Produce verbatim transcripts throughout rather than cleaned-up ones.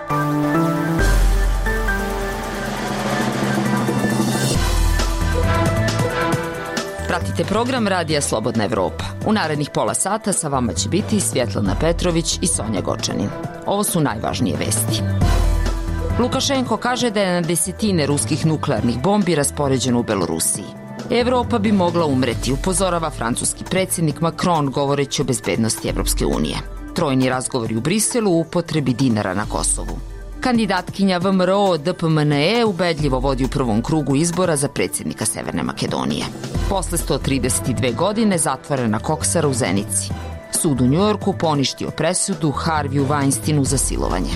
Pratite program Radija Slobodna Evropa. U narednih pola sata sa vama će biti Svjetlana Petrović i Sonja Gočanin. Ovo su najvažnije vesti. Lukašenko kaže da je na desetine ruskih nuklearnih bombi raspoređeno u Belorusiji. Evropa bi mogla umreti, upozorava francuski predsjednik Macron govoreći o bezbednosti Evropske unije. Trojni razgovori u Briselu u upotrebi dinara na Kosovu. Kandidatkinja V M R O D P M N E ubedljivo vodi u prvom krugu izbora za predsjednika Severne Makedonije. Posle sto trideset dve godine zatvorena koksara u Zenici. Sud u Njujorku poništio presudu Harveyu Weinsteinu za silovanje.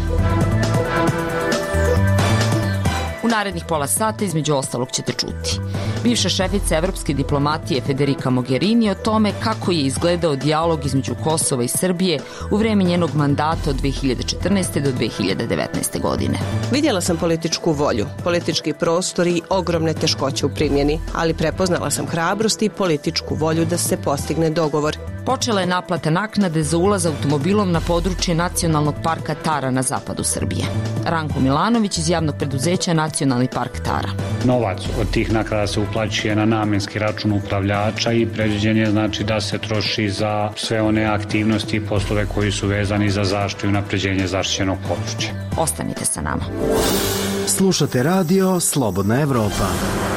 U narednih pola sata između ostalog ćete čuti. Bivša šefica evropske diplomatije Federica Mogherini o tome kako je izgledao dijalog između Kosova i Srbije u vreme njenog mandata od dve hiljade četrnaeste. do dve hiljade devetnaeste. godine. Vidjela sam političku volju, politički prostor i ogromne teškoće u primjeni, ali prepoznala sam hrabrost i političku volju da se postigne dogovor. Počela je naplata naknade za ulaz automobilom na područje Nacionalnog parka Tara na zapadu Srbije. Ranko Milanović iz javnog preduzeća Nacionalni park Tara. Novac od tih naknada se uplaćuje na namenski račun upravljača i predviđen je znači da se troši za sve one aktivnosti i poslove koji su vezani za zaštitu i unapređenje zaštićenog područja. Ostanite sa nama. Slušate radio Slobodna Evropa.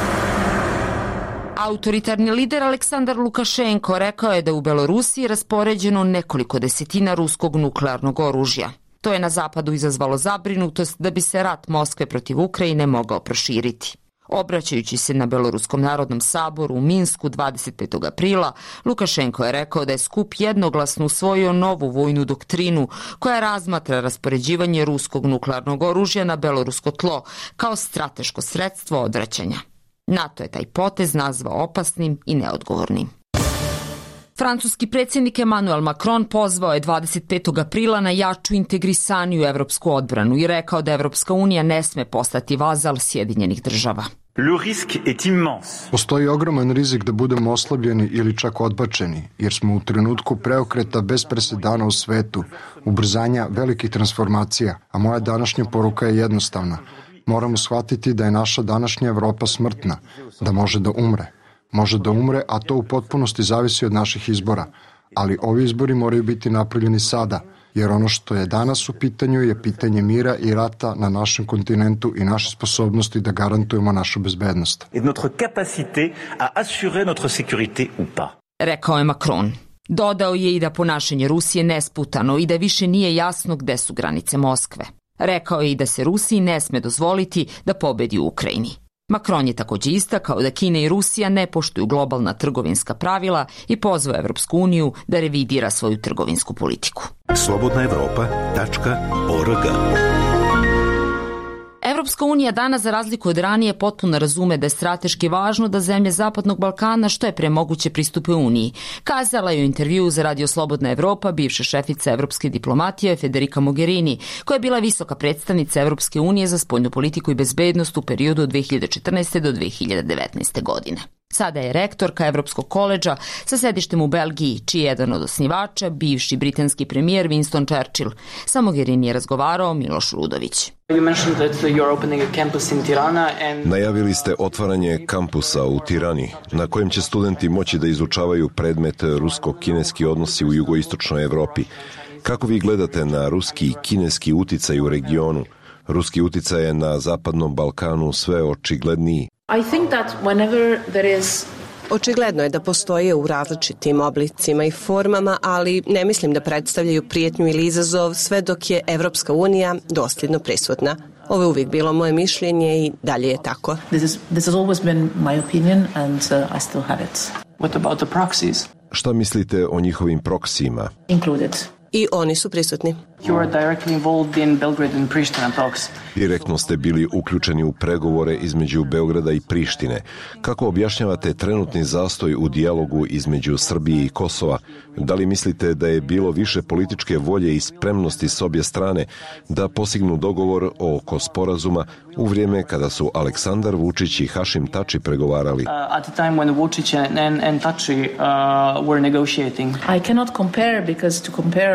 Autoritarni lider Aleksandar Lukašenko rekao je da u Belorusiji raspoređeno nekoliko desetina ruskog nuklearnog oružja. To je na zapadu izazvalo zabrinutost da bi se rat Moskve protiv Ukrajine mogao proširiti. Obraćajući se na Beloruskom narodnom saboru u Minsku dvadeset petog aprila, Lukašenko je rekao da je skup jednoglasno usvojio novu vojnu doktrinu koja razmatra raspoređivanje ruskog nuklearnog oružja na belorusko tlo kao strateško sredstvo odvraćanja. NATO je taj potez nazvao opasnim i neodgovornim. Francuski predsjednik Emmanuel Macron pozvao je dvadeset petog aprila na jaču integrisaniju evropsku odbranu i rekao da Evropska unija ne sme postati vazal Sjedinjenih država. Postoji ogroman rizik da budemo oslabljeni ili čak odbačeni, jer smo u trenutku preokreta bez presedana u svetu, ubrzanja velikih transformacija, a moja današnja poruka je jednostavna. Moramo shvatiti da je naša današnja Evropa smrtna, da može da umre. Može da umre, a to u potpunosti zavisi od naših izbora. Ali ovi izbori moraju biti napravljeni sada, jer ono što je danas u pitanju je pitanje mira i rata na našem kontinentu i naše sposobnosti da garantujemo našu bezbednost. Rekao je Macron. Dodao je i da ponašanje Rusije nesputano i da više nije jasno gde su granice Moskve. Rekao je i da se Rusiji ne sme dozvoliti da pobedi u Ukrajini. Macron je također istakao da Kina i Rusija ne poštuju globalna trgovinska pravila i pozvao Evropsku uniju da revidira svoju trgovinsku politiku. slobodna evropa tačka org. Evropska unija danas, za razliku od ranije, potpuno razume da je strateški važno da zemlje Zapadnog Balkana što je pre moguće pristupe Uniji. Kazala je u intervjuu za Radio Slobodna Evropa bivša šefica evropske diplomatije Federica Mogherini, koja je bila visoka predstavnica Evropske unije za spoljnu politiku i bezbednost u periodu od dve hiljade četrnaeste. do dve hiljade devetnaeste. godine. Sada je rektorka Evropskog koledža sa sedištem u Belgiji, čiji je jedan od osnivača bivši britanski premijer Winston Churchill. Sa Mogherini je razgovarao Miloš Rudović. Najavili ste otvaranje kampusa u Tirani, na kojem će studenti moći da izučavaju predmet rusko-kineski odnosi u jugoistočnoj Evropi. Kako vi gledate na ruski i kineski uticaj u regionu? Ruski uticaj je na Zapadnom Balkanu sve očigledniji. I think that whenever there is Očigledno je da postoje u različitim oblicima i formama, ali ne mislim da predstavljaju prijetnju ili izazov sve dok je Evropska unija dosljedno prisutna. Ovo je uvijek bilo moje mišljenje i dalje je tako. This is, this has always been my opinion and uh, I still have it. What about the proxies? Šta mislite o njihovim proksijima? Included. I oni su prisutni. You are directly involved in Belgrade and Pristina talks. Direktno ste bili uključeni u pregovore između Beograda i Prištine. Kako objašnjavate trenutni zastoj u dijalogu između Srbije i Kosova? Da li mislite da je bilo više političke volje i spremnosti s obje strane da postignu dogovor oko sporazuma u vrijeme kada su Aleksandar Vučić i Hašim Tači pregovarali? Uh, at the time when Vučić and, and Tači uh, were negotiating. I cannot compare because to compare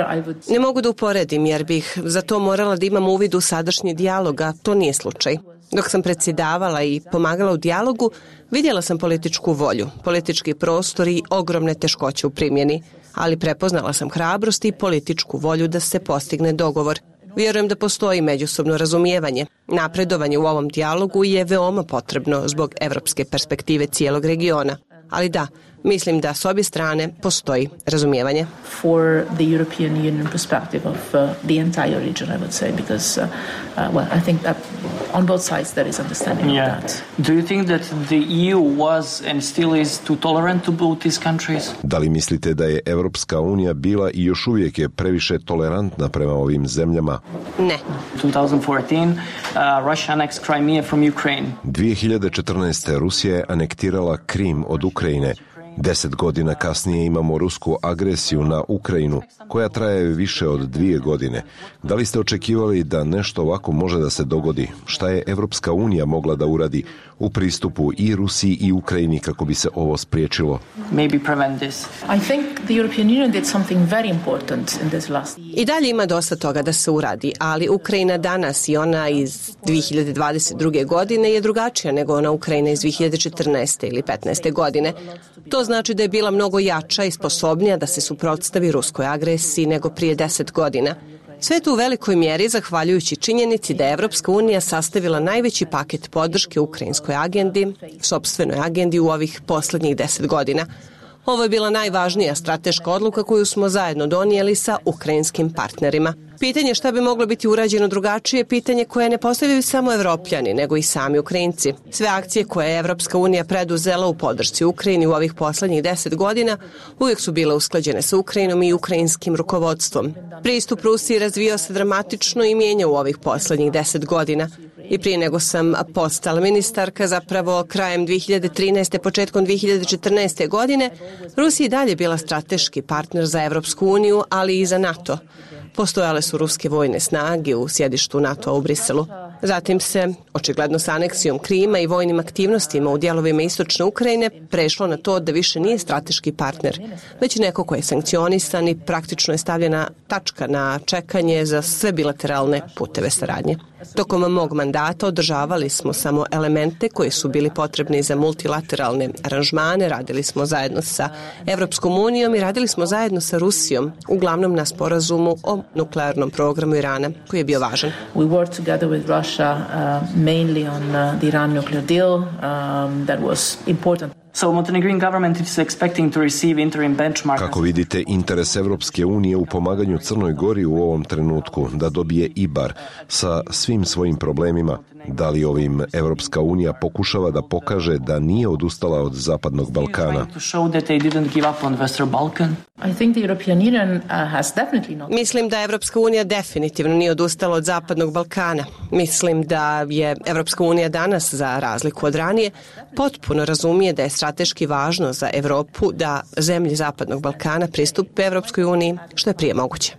Ne mogu da uporedim jer bih za to morala da imam uvid u sadašnji dijalog, a to nije slučaj. Dok sam predsjedavala i pomagala u dijalogu, vidjela sam političku volju, politički prostor i ogromne teškoće u primjeni, ali prepoznala sam hrabrost i političku volju da se postigne dogovor. Vjerujem da postoji međusobno razumijevanje. Napredovanje u ovom dijalogu je veoma potrebno zbog evropske perspektive cijelog regiona. Ali da, mislim da s obje strane postoji razumijevanje. For the European Union perspective of uh, the entire region, I would say, because uh, uh, well, I think that on both sides there is understanding yeah. of that. Do you think that the E U was and still is too tolerant to both these countries? Da li mislite da je Evropska unija bila i još uvijek je previše tolerantna prema ovim zemljama? Ne. twenty fourteen, uh, Russia annexed Crimea from Ukraine. dvije hiljade četrnaeste. Rusija je anektirala Krim od Ukrajine. Deset godina kasnije imamo rusku agresiju na Ukrajinu, koja traje više od dvije godine. Da li ste očekivali da nešto ovako može da se dogodi? Šta je Evropska unija mogla da uradi u pristupu i Rusiji i Ukrajini kako bi se ovo spriječilo? Maybe prevent this. I think the European Union did something very important in this last year. I dalje ima dosta toga da se uradi, ali Ukrajina danas i ona iz dvije hiljade dvadeset druge. godine je drugačija nego ona Ukrajina iz dvije hiljade četrnaeste. ili petnaeste. godine. To znači da je bila mnogo jača i sposobnija da se suprotstavi ruskoj agresiji nego prije deset godina. Sve to u velikoj mjeri zahvaljujući činjenici da je Evropska unija sastavila najveći paket podrške ukrajinskoj agendi, sopstvenoj agendi u ovih posljednjih deset godina. Ovo je bila najvažnija strateška odluka koju smo zajedno donijeli sa ukrajinskim partnerima. Pitanje šta bi moglo biti urađeno drugačije je pitanje koje ne postavljaju samo Evropljani, nego i sami Ukrajinci. Sve akcije koje je Evropska unija preduzela u podršci Ukrajini u ovih posljednjih deset godina uvijek su bile usklađene sa Ukrajinom i ukrajinskim rukovodstvom. Pristup Rusiji razvio se dramatično i mijenja u ovih posljednjih deset godina. I prije nego sam postala ministarka, zapravo krajem dvije hiljade trinaeste. početkom dvije hiljade četrnaeste. godine, Rusija je dalje bila strateški partner za Evropsku uniju, ali i za NATO. Postojale su ruske vojne snage u sjedištu NATO-a u Briselu. Zatim se, očigledno sa aneksijom Krima i vojnim aktivnostima u dijelovima istočne Ukrajine, prešlo na to da više nije strateški partner, već neko ko je sankcionisan i praktično je stavljena tačka na čekanje za sve bilateralne puteve saradnje. Tokom mog mandata održavali smo samo elemente koji su bili potrebni za multilateralne aranžmane, radili smo zajedno sa Evropskom unijom i radili smo zajedno sa Rusijom, uglavnom na sporazumu o nuklearnom programu Irana, koji je bio važan. We worked together with Russia uh, mainly on uh, the Iran nuclear deal um, that was important. So Montenegrin government is expecting to receive interim benchmark. Kako vidite interes Evropske unije u pomaganju Crnoj Gori u ovom trenutku da dobije I B A R sa svim svojim problemima? Da li ovim Evropska unija pokušava da pokaže da nije odustala od Zapadnog Balkana? Mislim da Evropska unija definitivno nije odustala od Zapadnog Balkana. Mislim da je Evropska unija danas, za razliku od ranije, potpuno razumije da je strateški važno za Evropu da zemlje Zapadnog Balkana pristupe Evropskoj uniji što je prije moguće.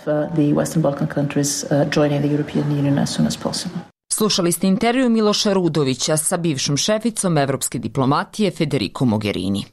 Slušali ste intervju Miloša Rudovića sa bivšom šeficom evropske diplomatije Federico Mogherini.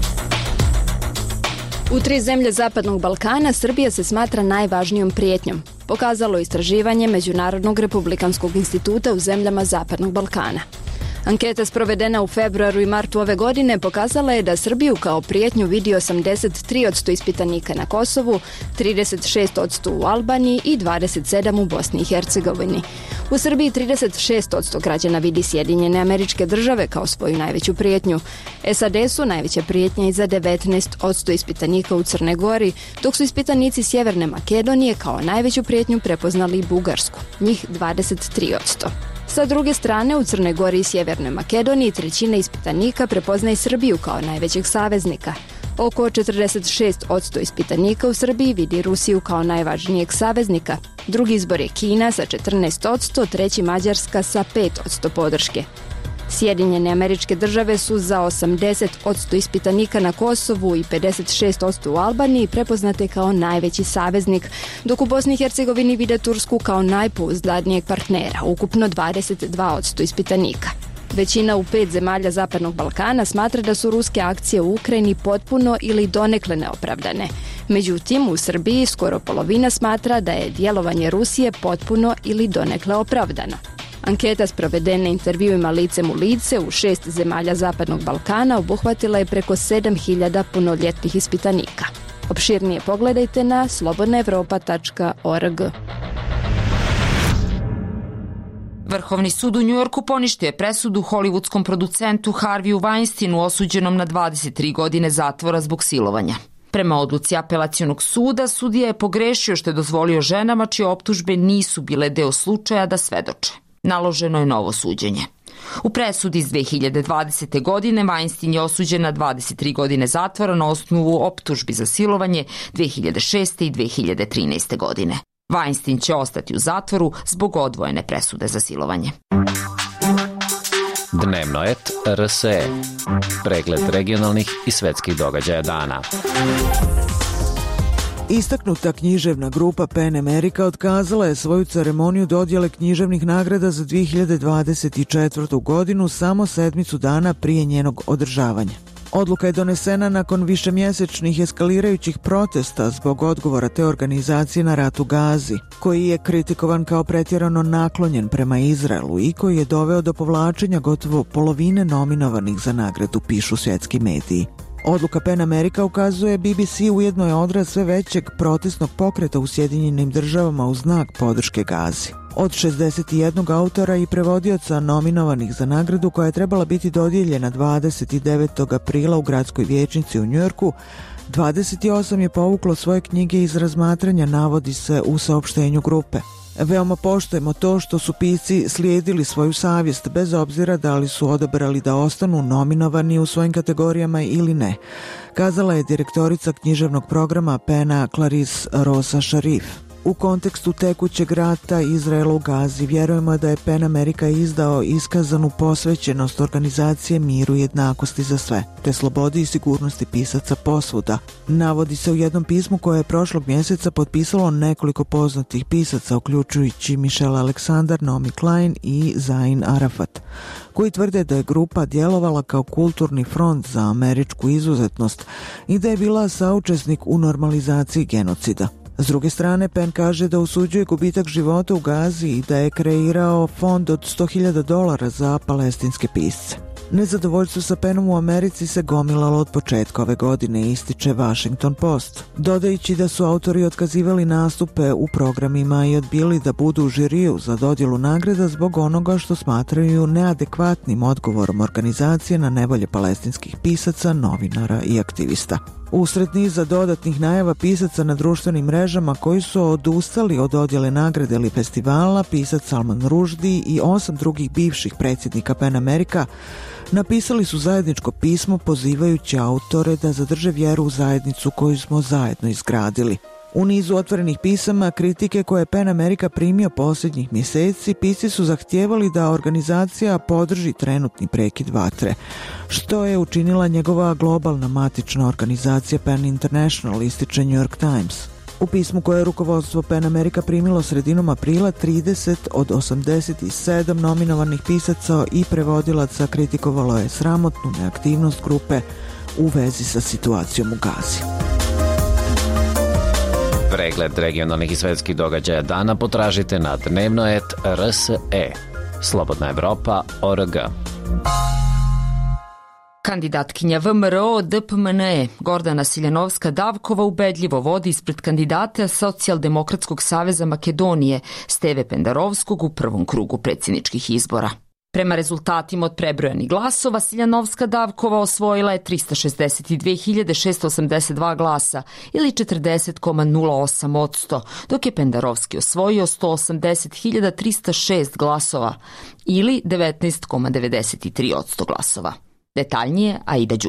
U tri zemlje Zapadnog Balkana Srbija se smatra najvažnijom prijetnjom, pokazalo istraživanje Međunarodnog republikanskog instituta u zemljama Zapadnog Balkana. Anketa sprovedena u februaru i martu ove godine pokazala je da Srbiju kao prijetnju vidi osamdeset tri posto ispitanika na Kosovu, trideset šest posto u Albaniji i dvadeset sedam posto u Bosni i Hercegovini. U Srbiji trideset šest posto građana vidi Sjedinjene Američke Države kao svoju najveću prijetnju. S A D su najveća prijetnja i za devetnaest posto ispitanika u Crnoj Gori, dok su ispitanici Sjeverne Makedonije kao najveću prijetnju prepoznali Bugarsku, njih dvadeset tri posto. Sa druge strane, u Crnoj Gori i Sjevernoj Makedoniji trećina ispitanika prepoznaje Srbiju kao najvećeg saveznika. Oko četrdeset šest posto ispitanika u Srbiji vidi Rusiju kao najvažnijeg saveznika. Drugi izbor je Kina sa četrnaest posto, treći Mađarska sa pet posto podrške. Sjedinjene Američke Države su za osamdeset posto ispitanika na Kosovu i pedeset šest posto u Albaniji prepoznate kao najveći saveznik, dok u Bosni i Hercegovini vide Tursku kao najpouzdanijeg partnera, ukupno dvadeset dva posto ispitanika. Većina u pet zemalja Zapadnog Balkana smatra da su ruske akcije u Ukrajini potpuno ili donekle neopravdane. Međutim, u Srbiji skoro polovina smatra da je djelovanje Rusije potpuno ili donekle opravdano. Anketa sprovedena intervjuima licem u lice u šest zemalja Zapadnog Balkana obuhvatila je preko sedam hiljada punoljetnih ispitanika. Opširnije pogledajte na slobodna evropa tačka org. Vrhovni sud u Njujorku poništio je presudu hollywoodskom producentu Harveyu Weinsteinu osuđenom na dvadeset tri godine zatvora zbog silovanja. Prema odluci apelacionog suda, sudija je pogrešio što je dozvolio ženama čije optužbe nisu bile deo slučaja da svedoče. Naloženo je novo suđenje. U presudi iz dve hiljade dvadesete. godine Weinstein je osuđen na dvadeset tri godine zatvora na osnovu optužbi za silovanje dve hiljade šeste. i dve hiljade trinaeste. godine. Weinstein će ostati u zatvoru zbog odvojene presude za silovanje. Dnevno et R S E. Pregled regionalnih i svetskih događaja dana. Istaknuta književna grupa PEN America otkazala je svoju ceremoniju dodjele književnih nagrada za dve hiljade dvadeset četvrtu. godinu samo sedmicu dana prije njenog održavanja. Odluka je donesena nakon višemjesečnih eskalirajućih protesta zbog odgovora te organizacije na rat u Gazi, koji je kritikovan kao pretjerano naklonjen prema Izraelu i koji je doveo do povlačenja gotovo polovine nominovanih za nagradu, pišu svjetski mediji. Odluka PEN America ukazuje B B C ujedno je odraz sve većeg protestnog pokreta u Sjedinjenim državama u znak podrške Gazi. Od šezdeset jednog autora i prevodioca nominovanih za nagradu koja je trebala biti dodijeljena dvadeset devetog aprila u gradskoj vijećnici u Njujorku, dvadeset osam je povuklo svoje knjige iz razmatranja, navodi se u saopštenju grupe. Veoma poštujemo to što su pisci slijedili svoju savjest bez obzira da li su odabrali da ostanu nominovani u svojim kategorijama ili ne, kazala je direktorica književnog programa PEN-a Clarice Rosa Sharif. U kontekstu tekućeg rata Izraela u Gazi vjerujemo da je PEN America izdao iskazanu posvećenost organizacije miru i jednakosti za sve, te slobodi i sigurnosti pisaca posvuda. Navodi se u jednom pismu koje je prošlog mjeseca potpisalo nekoliko poznatih pisaca, uključujući Michelle Alexander, Naomi Klein i Zain Arafat, koji tvrde da je grupa djelovala kao kulturni front za američku izuzetnost i da je bila saučesnik u normalizaciji genocida. S druge strane, PEN kaže da osuđuje gubitak života u Gazi i da je kreirao fond od sto hiljada dolara za palestinske pisce. Nezadovoljstvo sa PEN-om u Americi se gomilalo od početka ove godine, ističe Washington Post, dodajući da su autori otkazivali nastupe u programima i odbili da budu u žiriju za dodjelu nagrada zbog onoga što smatraju neadekvatnim odgovorom organizacije na nevolje palestinskih pisaca, novinara i aktivista. Usred niza dodatnih najava pisaca na društvenim mrežama koji su odustali od dodjele nagrade ili festivala, pisac Salman Rushdie i osam drugih bivših predsjednika PEN America napisali su zajedničko pismo pozivajući autore da zadrže vjeru u zajednicu koju smo zajedno izgradili. U nizu otvorenih pisama kritike koje je PEN America primio posljednjih mjeseci, pisci su zahtijevali da organizacija podrži trenutni prekid vatre, što je učinila njegova globalna matična organizacija PEN International, ističe New York Times. U pismu koje je rukovodstvo PEN America primilo sredinom aprila, trideset od osamdeset sedam nominovanih pisaca i prevodilaca kritikovalo je sramotnu neaktivnost grupe u vezi sa situacijom u Gazi. Pregled regionalnih i svetskih događaja dana potražite na dnevno et R S E. Slobodna Evropa tačka org. Kandidatkinja V M R O D P M N E Gordana Siljanovska-Davkova ubedljivo vodi ispred kandidata Socijaldemokratskog saveza Makedonije Steve Pendarovskog u prvom krugu predsjedničkih izbora. Prema rezultatima od prebrojanih glasova, Siljanovska-Davkova osvojila je trista šezdeset dve hiljade šesto osamdeset dva glasa ili četrdeset zarez nula osam posto, dok je Pendarovski osvojio sto osamdeset hiljada trista šest glasova ili devetnaest zarez devedeset tri posto glasova. Detaljnije Aida Đugum.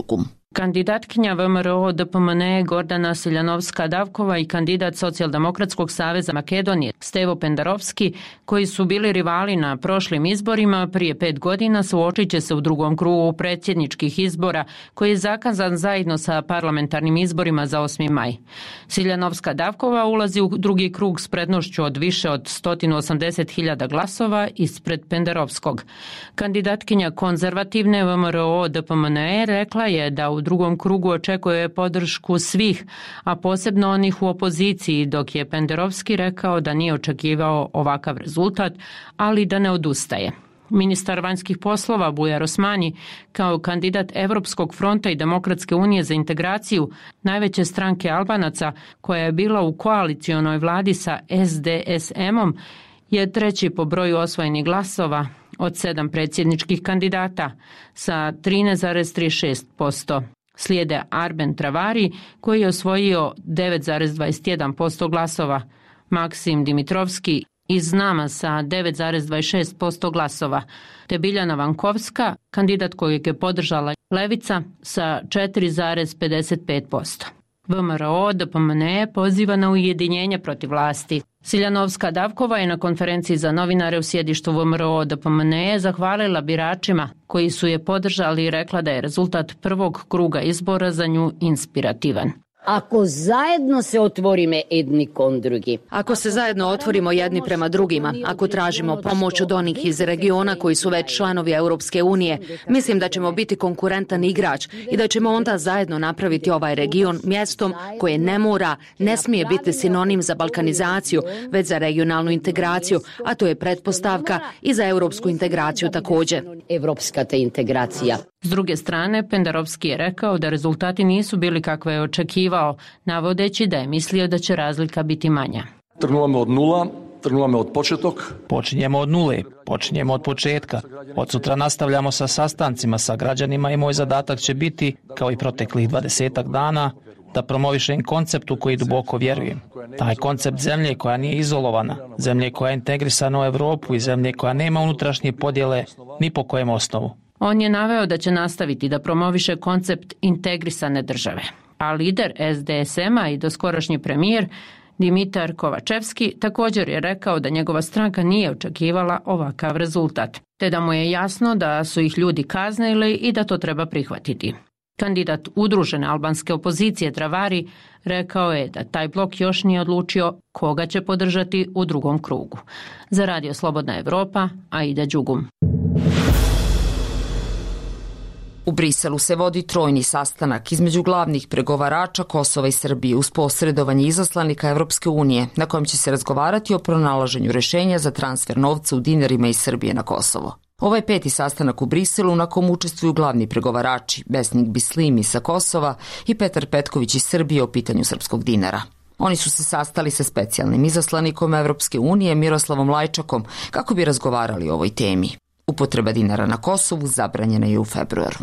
Kandidatkinja V M R O D P M N E Gordana Siljanovska-Davkova i kandidat Socijaldemokratskog saveza Makedonije Stevo Pendarovski, koji su bili rivali na prošlim izborima prije pet godina, suočit će se u drugom krugu predsjedničkih izbora koji je zakazan zajedno sa parlamentarnim izborima za osmi maj. Siljanovska-Davkova ulazi u drugi krug s prednošću od više od sto osamdeset hiljada glasova ispred Pendarovskog. Kandidatkinja konzervativne V M R O D P M N E rekla je da u drugom krugu očekuje podršku svih, a posebno onih u opoziciji, dok je Pendarovski rekao da nije očekivao ovakav rezultat, ali da ne odustaje. Ministar vanjskih poslova Bujar Osmani, kao kandidat Evropskog fronta i Demokratske unije za integraciju, najveće stranke Albanaca, koja je bila u koalicionoj vladi sa S D S M-om, je treći po broju osvojenih glasova od sedam predsjedničkih kandidata sa trinaest zarez trideset šest posto. Slijede Arben Travari, koji je osvojio devet zarez dvadeset jedan posto glasova, Maksim Dimitrovski iz Nama sa devet zarez dvadeset šest posto glasova, te Biljana Vankovska, kandidat kojeg je podržala Levica, sa četiri zarez pedeset pet posto. V M R O D P M N E poziva na ujedinjenje protiv vlasti. Siljanovska-Davkova je na konferenciji za novinare u sjedištu V M R O D P M N E zahvalila biračima koji su je podržali i rekla da je rezultat prvog kruga izbora za nju inspirativan. Ako zajedno se otvorimo jedni kon drugi. Ako se zajedno otvorimo jedni prema drugima, ako tražimo pomoć od onih iz regiona koji su već članovi Europske unije, mislim da ćemo biti konkurentan igrač i da ćemo onda zajedno napraviti ovaj region mjestom koje ne mora, ne smije biti sinonim za balkanizaciju, već za regionalnu integraciju, a to je pretpostavka i za europsku integraciju također. Evropska te integracija. S druge strane, Pendarovski je rekao da rezultati nisu bili kakve je očekivao, navodeći da je mislio da će razlika biti manja. Trnula me od nula, trnula me od početok. Počinjemo od nule, počinjemo od početka. Od sutra nastavljamo sa sastancima sa građanima i moj zadatak će biti, kao i proteklih dvadesetak dana, da promovišem koncept u koji duboko vjerujem. Taj koncept zemlje koja nije izolovana, zemlje koja je integrisana u Evropu i zemlje koja nema unutrašnje podjele ni po kojem osnovu. On je naveo da će nastaviti da promoviše koncept integrisane države. A lider S D S M-a i doskorašnji premijer Dimitar Kovačevski također je rekao da njegova stranka nije očekivala ovakav rezultat, te da mu je jasno da su ih ljudi kaznili i da to treba prihvatiti. Kandidat udružene albanske opozicije Travari rekao je da taj blok još nije odlučio koga će podržati u drugom krugu. Za Radio Slobodna Evropa, Aida Đugum. U Briselu se vodi trojni sastanak između glavnih pregovarača Kosova i Srbije uz posredovanje izaslanika Evropske unije, na kojem će se razgovarati o pronalaženju rešenja za transfer novca u dinarima iz Srbije na Kosovo. Ovo je peti sastanak u Briselu na kom učestvuju glavni pregovarači, Besnik Bislimi sa Kosova i Petar Petković iz Srbije o pitanju srpskog dinara. Oni su se sastali sa specijalnim izaslanikom Evropske unije Miroslavom Lajčakom kako bi razgovarali o ovoj temi. Upotreba dinara na Kosovu zabranjena je u februaru.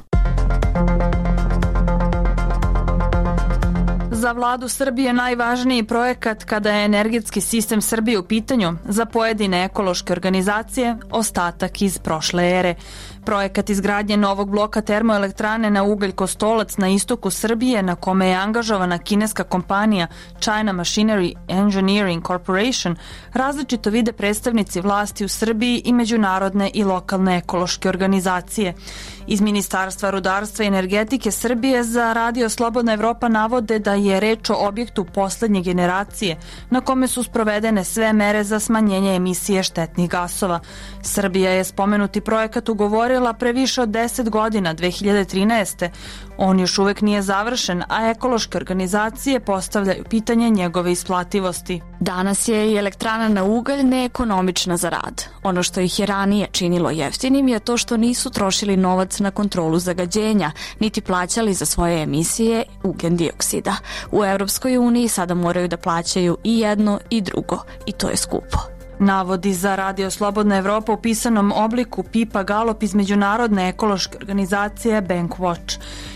Za vladu Srbije najvažniji projekat kada je energetski sistem Srbije u pitanju za pojedine ekološke organizacije ostatak iz prošle ere. Projekat izgradnje novog bloka termoelektrane na ugalj Kostolac na istoku Srbije, na kome je angažovana kineska kompanija China Machinery Engineering Corporation, različito vide predstavnici vlasti u Srbiji i međunarodne i lokalne ekološke organizacije. Iz Ministarstva rudarstva i energetike Srbije za Radio Slobodna Evropa navode da je reč o objektu poslednje generacije na kome su sprovedene sve mere za smanjenje emisije štetnih gasova. Srbija je spomenuti projekat ugovorila pre više od deset godina, dve hiljade trinaeste. On još uvek nije završen, a ekološke organizacije postavljaju pitanje njegove isplativosti. Danas je i elektrana na ugalj neekonomična za rad. Ono što ih je ranije činilo jeftinim je to što nisu trošili novac na kontrolu zagađenja, niti plaćali za svoje emisije ugljen dioksida. U Evropskoj uniji sada moraju da plaćaju i jedno i drugo, i to je skupo. Navodi za Radio Slobodna Evropa u pisanom obliku Pipa Galop iz međunarodne ekološke organizacije Bankwatch.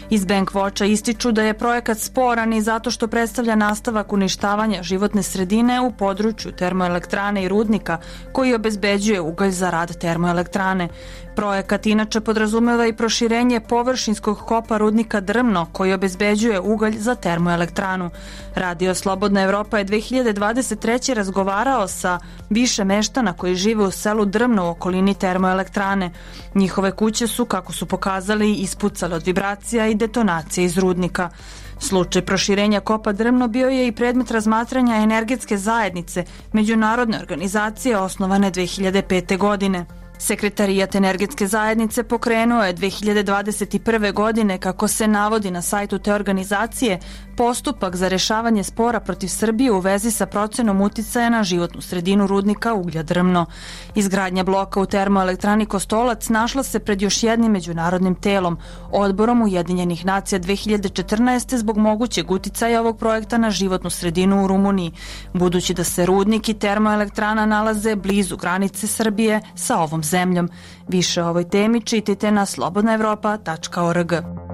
Iz Bankwatcha ističu da je projekat sporan i zato što predstavlja nastavak uništavanja životne sredine u području termoelektrane i rudnika koji obezbeđuje ugalj za rad termoelektrane. Projekat inače podrazumeva i proširenje površinskog kopa rudnika Drmno koji obezbeđuje ugalj za termoelektranu. Radio Slobodna Evropa je dve hiljade dvadeset treće. razgovarao sa više meštana koji žive u selu Drmno u okolini termoelektrane. Njihove kuće su, kako su pokazali, ispucale od vibracija i detonacije iz rudnika. Slučaj proširenja kopa Drmno bio je i predmet razmatranja energetske zajednice, međunarodne organizacije osnovane dve hiljade pete. godine. Sekretarijat energetske zajednice pokrenuo je dve hiljade dvadeset prve. godine, kako se navodi na sajtu te organizacije, postupak za rešavanje spora protiv Srbije u vezi sa procenom uticaja na životnu sredinu rudnika uglja Drmno. Izgradnja bloka u termoelektrani Kostolac našla se pred još jednim međunarodnim telom, Odborom Ujedinjenih nacija dve hiljade četrnaeste. zbog mogućeg uticaja ovog projekta na životnu sredinu u Rumuniji, budući da se rudnik i termoelektrana nalaze blizu granice Srbije sa ovom zemljom. Više o ovoj temi čitajte na slobodna evropa tačka org.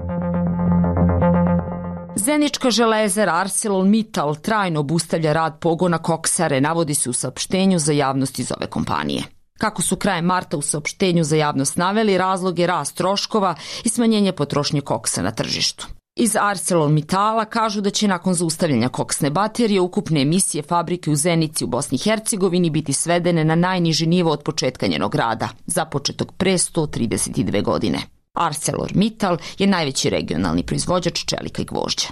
Zenička železara ArcelorMittal trajno obustavlja rad pogona koksare, navodi se u saopštenju za javnost iz ove kompanije. Kako su krajem marta u saopštenju za javnost naveli, razlog je rast troškova i smanjenje potrošnje koksa na tržištu. Iz ArcelorMittala kažu da će nakon zaustavljanja koksne baterije ukupne emisije fabrike u Zenici u Bosni i Hercegovini biti svedene na najniži nivo od početka njenog rada, započetog pre sto trideset dve godine. ArcelorMittal je najveći regionalni proizvođač čelika i gvožđa.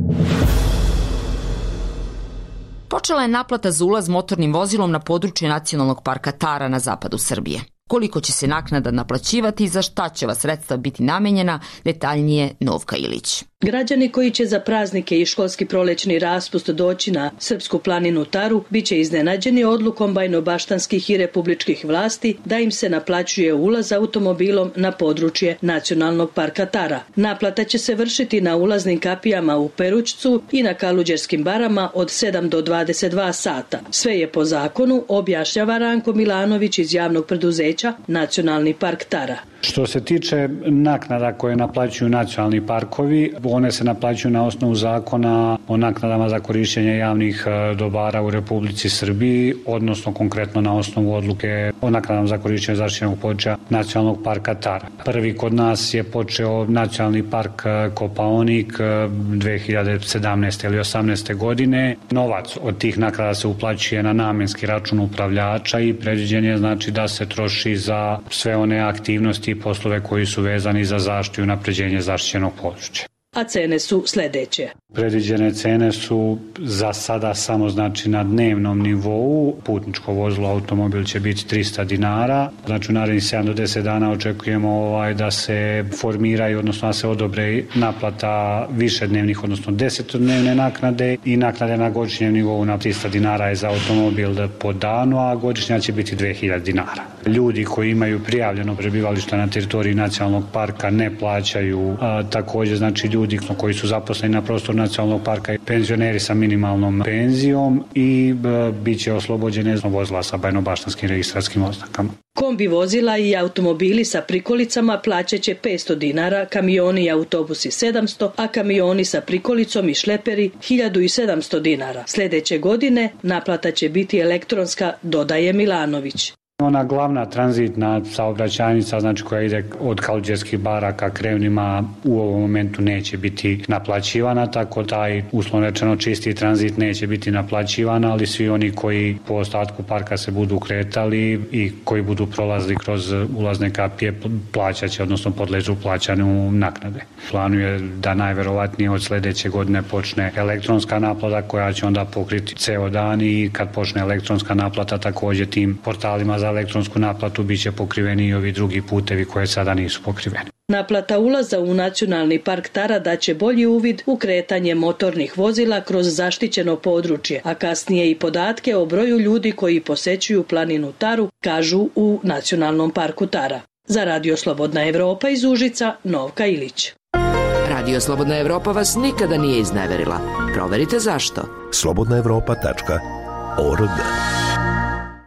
Počela je naplata za ulaz motornim vozilom na područje Nacionalnog parka Tara na zapadu Srbije. Koliko će se naknada naplaćivati i za šta će ova sredstva biti namenjena, detaljnije Novka Ilić. Građani koji će za praznike i školski prolećni raspust doći na Srpsku planinu Taru biće iznenađeni odlukom bajnobaštanskih i republičkih vlasti da im se naplaćuje ulaz automobilom na područje Nacionalnog parka Tara. Naplata će se vršiti na ulaznim kapijama u Perućcu i na Kaluđerskim barama od sedam do dvadeset dva sata. Sve je po zakonu, objašnjava Ranko Milanović iz javnog preduzeća Nacionalni park Tara. Što se tiče naknada koje naplaćuju nacionalni parkovi, one se naplaćuju na osnovu zakona o naknadama za korišćenje javnih dobara u Republici Srbiji, odnosno konkretno na osnovu odluke o naknadama za korišćenje zaštićenog područja Nacionalnog parka Tara. Prvi kod nas je počeo Nacionalni park Kopaonik dve hiljade sedamnaeste ili osamnaeste. godine. Novac od tih naknada se uplaćuje na namenski račun upravljača i predviđen je znači da se troši za sve one aktivnosti i poslove koji su vezani za zaštitu i unapređenje zaštićenog područja. A cene su sledeće. Predviđene cene su za sada samo znači na dnevnom nivou. Putničko vozilo, automobil će biti trista dinara. Znači u narednih sedam do deset dana očekujemo ovaj da se formiraju, odnosno da se odobre naplata višednevnih, odnosno desetodnevne naknade i naknade na godišnjem nivou na trista dinara je za automobil po danu, a godišnja će biti dve hiljade dinara. Ljudi koji imaju prijavljeno prebivalište na teritoriji nacionalnog parka ne plaćaju. A, takođe znači ljudi koji su zaposleni na prostoru nacionalnog parka i penzioneri sa minimalnom penzijom i b, bit će oslobođene vozila sa bajnobaštanskim registrarskim oznakama. Kombi vozila i automobili sa prikolicama plaćat će petsto dinara, kamioni i autobusi sedamsto, a kamioni sa prikolicom i šleperi hiljadu sedamsto dinara. Sledeće godine naplata će biti elektronska, dodaje Milanović. Ona glavna tranzitna saobraćajnica, znači koja ide od Kaluđerskih bara ka Krevnima, u ovom momentu neće biti naplaćivana, tako taj uslovno rečeno čisti tranzit neće biti naplaćivana, ali svi oni koji po ostatku parka se budu kretali i koji budu prolazili kroz ulazne kapije plaćat će, odnosno podležu plaćanju naknade. Planuje da najverovatnije od sledeće godine počne elektronska naplata koja će onda pokriti ceo dan i kad počne elektronska naplata takođe tim portalima za elektronsku naplatu biće pokriveni i ovi drugi putevi koje sada nisu pokriveni. Naplata ulaza u Nacionalni park Tara daće bolji uvid u kretanje motornih vozila kroz zaštićeno područje, a kasnije i podatke o broju ljudi koji posećuju planinu Taru, kažu u Nacionalnom parku Tara. Za Radio Slobodna Evropa iz Užica, Novka Ilić. Radio Slobodna Evropa vas nikada nije izneverila. Proverite zašto. slobodna evropa tačka org.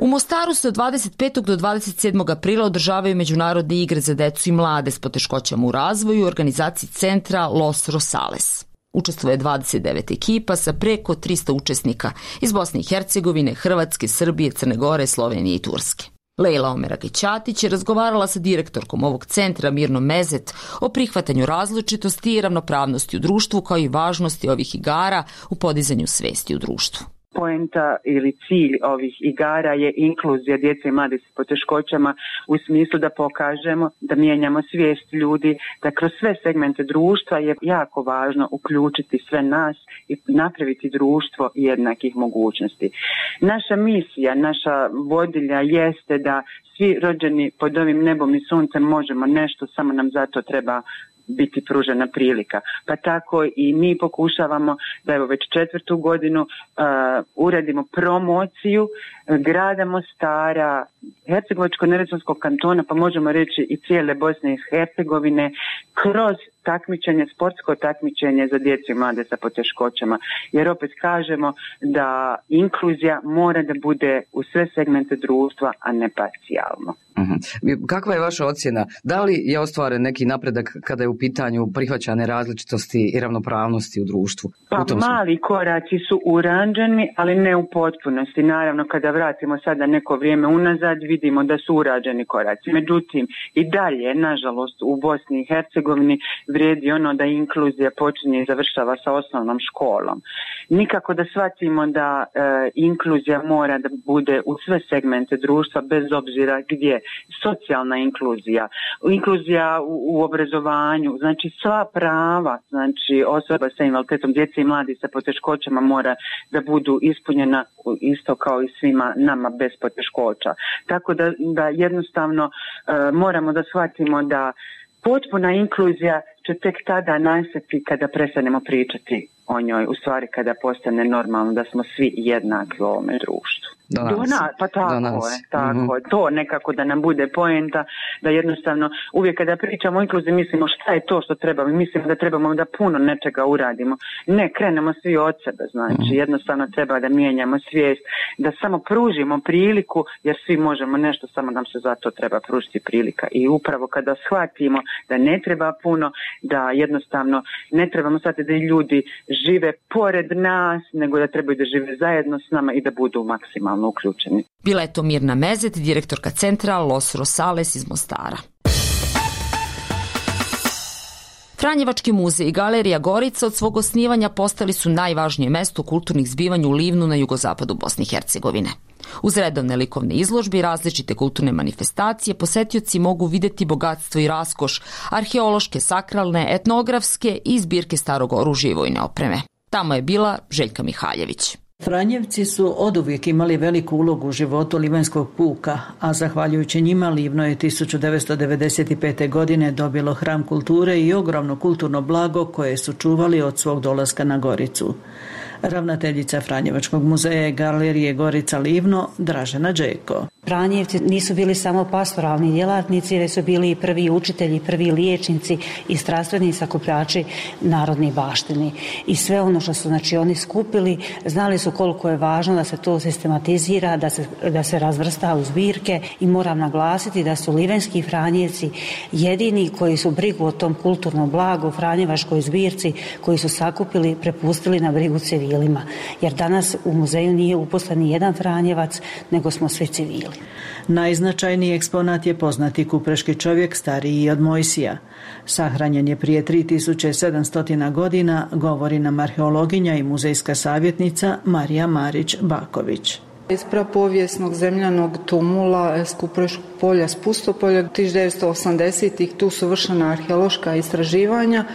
U Mostaru se od dvadeset petog do dvadeset sedmog aprila održavaju međunarodne igre za decu i mlade s poteškoćama u razvoju u organizaciji centra Los Rosales. Učestvuje dvadeset devet ekipa sa preko trista učesnika iz Bosne i Hercegovine, Hrvatske, Srbije, Crne Gore, Slovenije i Turske. Lejla Omeragić-Ćatić je razgovarala sa direktorkom ovog centra Mirnom Mezet o prihvatanju različitosti i ravnopravnosti u društvu kao i važnosti ovih igara u podizanju svesti u društvu. Poenta ili cilj ovih igara je inkluzija djece i mladih s poteškoćama u smislu da pokažemo, da mijenjamo svijest ljudi, da kroz sve segmente društva je jako važno uključiti sve nas i napraviti društvo jednakih mogućnosti. Naša misija, naša vodilja jeste da svi rođeni pod ovim nebom i suncem možemo nešto, samo nam zato treba biti pružena prilika. Pa tako i mi pokušavamo da evo već četvrtu godinu uh, uradimo promociju grada Mostara, Hercegovačko-neretvanskog kantona, pa možemo reći i cijele Bosne i Hercegovine, kroz takmičenje, sportsko takmičenje za djecu i mlade sa poteškoćama. Jer opet kažemo da inkluzija mora da bude u sve segmente društva, a ne parcijalno. Uh-huh. Kakva je vaša ocjena? Da li je ostvaren neki napredak kada je u pitanju prihvaćane različitosti i ravnopravnosti u društvu? Pa u mali koraci su urađeni, ali ne u potpunosti. Naravno, kada vratimo sada neko vrijeme unazad, vidimo da su urađeni koraci. Međutim, i dalje, nažalost, u Bosni i Hercegovini vrijedi ono da inkluzija počinje i završava sa osnovnom školom. Nikako da shvatimo da e, inkluzija mora da bude u sve segmente društva, bez obzira gdje. Socijalna inkluzija, inkluzija u, u obrazovanju, znači sva prava, znači osoba sa invaliditetom, djece i mladi sa poteškoćama mora da budu ispunjena isto kao i svima nama bez poteškoća. Tako da, da jednostavno e, moramo da shvatimo da potpuna inkluzija će tek tada nastati kada prestanemo pričati o njoj, u stvari kada postane normalno da smo svi jednaki u ovome društvu. Do nas. Do nas, pa tako je, tako mm-hmm. je. To nekako da nam bude poenta, da jednostavno uvijek kada pričamo o inkluziji mislimo šta je to što trebamo, mislimo da trebamo da puno nečega uradimo. Ne, krenemo svi od sebe, znači mm-hmm. jednostavno treba da mijenjamo svijest, da samo pružimo priliku, jer svi možemo nešto, samo nam se zato treba pružiti prilika. I upravo kada shvatimo da ne treba puno, da jednostavno ne trebamo shvatiti da ljudi žive pored nas, nego da trebaju da žive zajedno s nama i da budu maksimalno uključeni. Bila je to Mirna Mezet, direktorka centra Los Rosales iz Mostara. Franjevački muzej i galerija Gorica od svog osnivanja postali su najvažnije mesto kulturnih zbivanja u Livnu na jugozapadu Bosne i Hercegovine. Uz redovne likovne izložbe i različite kulturne manifestacije posetioci mogu vidjeti bogatstvo i raskoš arheološke, sakralne, etnografske i zbirke starog oružja i vojne opreme. Tamo je bila Željka Mihaljević. Franjevci su oduvijek imali veliku ulogu u životu livanjskog puka, a zahvaljujući njima Livno je tisuću devetsto devedeset pete. godine dobilo hram kulture i ogromno kulturno blago koje su čuvali od svog dolaska na Goricu. Ravnateljica Franjevačkog muzeja i galerije Gorica Livno, Dražena Đeko. Franjevci nisu bili samo pastoralni djelatnici, već su bili i prvi učitelji, prvi liječnici i strastveni sakupljači narodni baštini. I sve ono što su znači oni skupili, znali su koliko je važno da se to sistematizira, da se, da se razvrsta u zbirke i moram naglasiti da su livenski Franjevci jedini koji su brigu o tom kulturnom blagu, Franjevačkoj zbirci, koji su sakupili, prepustili na brigu civilima. Jer danas u muzeju nije uposlen ni jedan Franjevac, nego smo svi civili. Najznačajniji eksponat je poznati kupreški čovjek stariji od Mojsija. Sahranjen je prije tri tisuće sedamsto godina, govori nam arheologinja i muzejska savjetnica Marija Marić-Baković. Iz prapovijesnog zemljanog tumula s Kupreškog polja, s Pustopolja, tisuću devetsto osamdesetih tu su vršena arheološka istraživanja.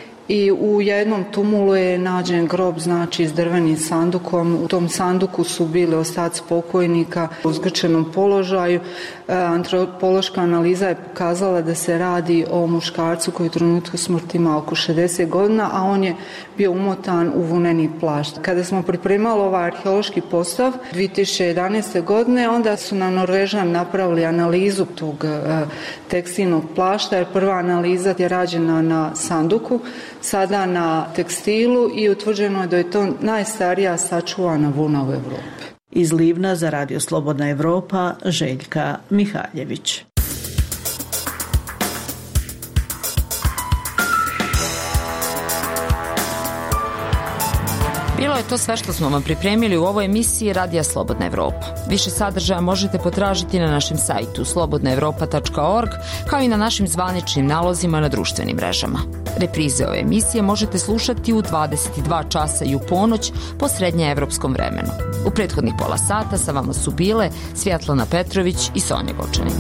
I u jednom tumulu je nađen grob, znači s drvenim sandukom. U tom sanduku su bili ostaci pokojnika u zgrčenom položaju. Antropološka analiza je pokazala da se radi o muškarcu koji u trenutku smrti ima oko šezdeset godina, a on je bio umotan u vuneni plašt. Kada smo pripremali ovaj arheološki postav dvije tisuće jedanaeste. godine, onda su nam Norvežani napravili analizu tog tekstilnog plašta, jer prva analiza je rađena na sanduku, sada na tekstilu i utvrđeno je da je to najstarija sačuvana vuna u Evropi. Iz Livna za Radio Slobodna Evropa, Željka Mihaljević. Bilo je to sve što smo vam pripremili u ovoj emisiji Radija Slobodna Evropa. Više sadržaja možete potražiti na našem sajtu slobodna evropa tačka org, kao i na našim zvaničnim nalozima na društvenim mrežama. Reprize ove emisije možete slušati u dvadeset dva časa i u ponoć po srednjeevropskom vremenu. U prethodnih pola sata sa vama su bile Svjetlana Petrović i Sonja Gočanin.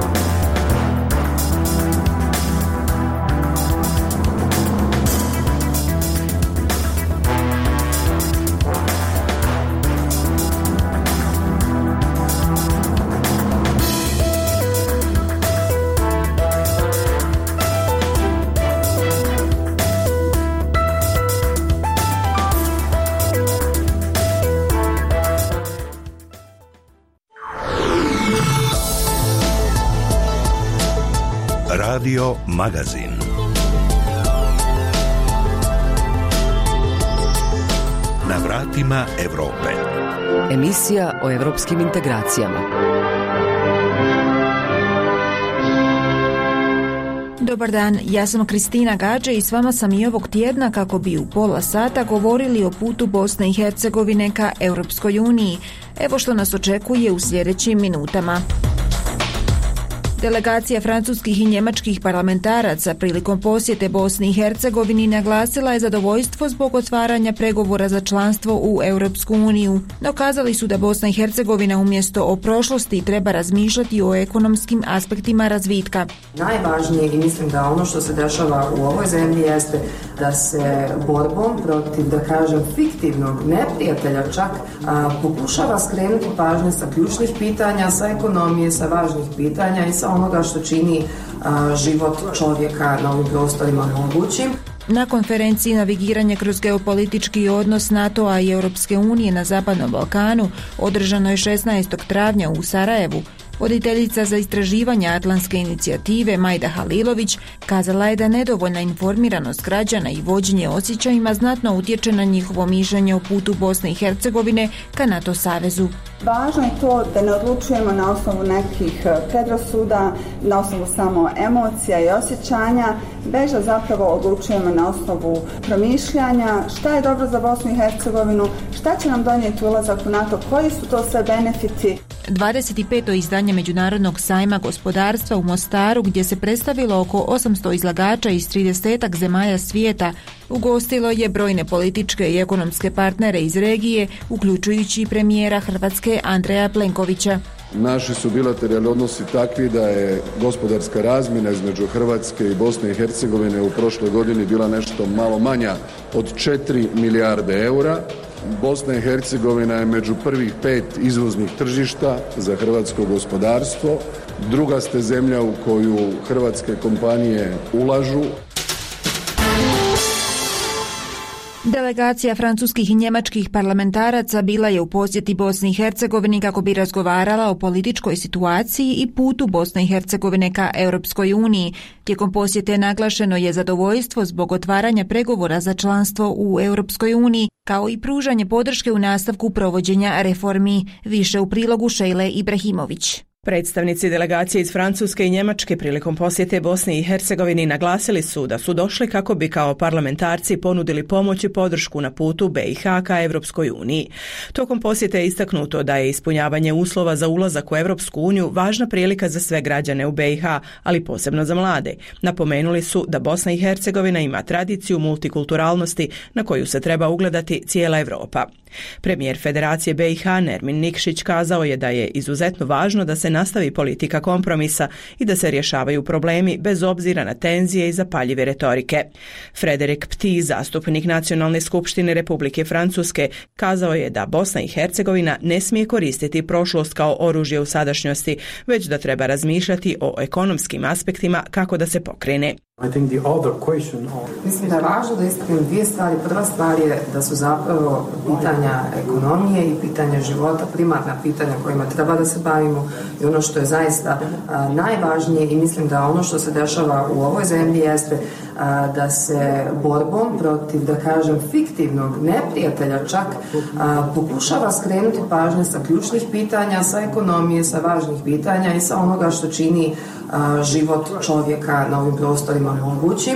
Radio Magazin. Na vratima Evrope. Emisija o evropskim integracijama. Dobar dan, ja sam Kristina Gađe i s vama sam i ovog tjedna kako bi u pola sata govorili o putu Bosne i Hercegovine ka Europskoj uniji. Evo što nas očekuje u sljedećim minutama. Delegacija francuskih i njemačkih parlamentaraca prilikom posjete Bosni i Hercegovini naglasila je zadovoljstvo zbog otvaranja pregovora za članstvo u Europsku uniju. Dokazali su da Bosna i Hercegovina umjesto o prošlosti treba razmišljati o ekonomskim aspektima razvitka. Najvažnije i mislim da ono što se dešava u ovoj zemlji jeste da se borbom protiv, da kažem, fiktivnog neprijatelja čak a, pokušava skrenuti pažnje sa ključnih pitanja, sa ekonomije, sa važnih pitanja i sa onoga što čini a, život čovjeka na ovim prostorima mogućim. Na konferenciji Navigiranje kroz geopolitički odnos NATO-a i Europske unije na Zapadnom Balkanu, održano je šesnaestog travnja u Sarajevu, voditeljica za istraživanje Atlantske inicijative Majda Halilović kazala je da nedovoljna informiranost građana i vođenje osjećajima znatno utječe na njihovo mišljenje o putu Bosne i Hercegovine ka NATO savezu. Važno je to da ne odlučujemo na osnovu nekih predrasuda, na osnovu samo emocija i osjećanja, već da zapravo odlučujemo na osnovu promišljanja šta je dobro za Bosnu i Hercegovinu, šta će nam donijeti ulazak u NATO, koji su to sve benefiti. dvadeset peto izdanje Međunarodnog sajma gospodarstva u Mostaru, gdje se predstavilo oko osamsto izlagača iz tridesetak zemalja svijeta, ugostilo je brojne političke i ekonomske partnere iz regije, uključujući i premijera Hrvatske Andreja Plenkovića. Naši su bilateralni odnosi takvi da je gospodarska razmjena između Hrvatske i Bosne i Hercegovine u prošloj godini bila nešto malo manja od četiri milijarde eura. Bosna i Hercegovina je među prvih pet izvoznih tržišta za hrvatsko gospodarstvo. Druga ste zemlja u koju hrvatske kompanije ulažu. Delegacija francuskih i njemačkih parlamentaraca bila je u posjeti Bosni i Hercegovini kako bi razgovarala o političkoj situaciji i putu Bosne i Hercegovine ka Europskoj uniji. Tijekom posjete naglašeno je zadovoljstvo zbog otvaranja pregovora za članstvo u Europskoj uniji, kao i pružanje podrške u nastavku provođenja reformi. Više u prilogu Šejle Ibrahimović. Predstavnici delegacije iz Francuske i Njemačke prilikom posjete Bosni i Hercegovini naglasili su da su došli kako bi kao parlamentarci ponudili pomoć i podršku na putu B i H ka Europskoj uniji. Tokom posjete je istaknuto da je ispunjavanje uslova za ulazak u Europsku uniju važna prilika za sve građane u B i H, ali posebno za mlade. Napomenuli su da Bosna i Hercegovina ima tradiciju multikulturalnosti na koju se treba ugledati cijela Europa. Premijer Federacije B i H Nermin Nikšić kazao je da je izuzetno važno da se nastavi politika kompromisa i da se rješavaju problemi bez obzira na tenzije i zapaljive retorike. Frederik Pti, zastupnik Nacionalne skupštine Republike Francuske, kazao je da Bosna i Hercegovina ne smije koristiti prošlost kao oružje u sadašnjosti, već da treba razmišljati o ekonomskim aspektima kako da se pokrene. Mislim da je važno da istaknem dvije stvari. Prva stvar je da su zapravo pitanja ekonomije i pitanja života primarna pitanja kojima treba da se bavimo i ono što je zaista a, najvažnije i mislim da ono što se dešava u ovoj zemlji jeste a, da se borbom protiv, da kažem, fiktivnog neprijatelja čak a, pokušava skrenuti pažnje sa ključnih pitanja, sa ekonomije, sa važnih pitanja i sa onoga što čini a, život čovjeka na ovim prostorima mogućim.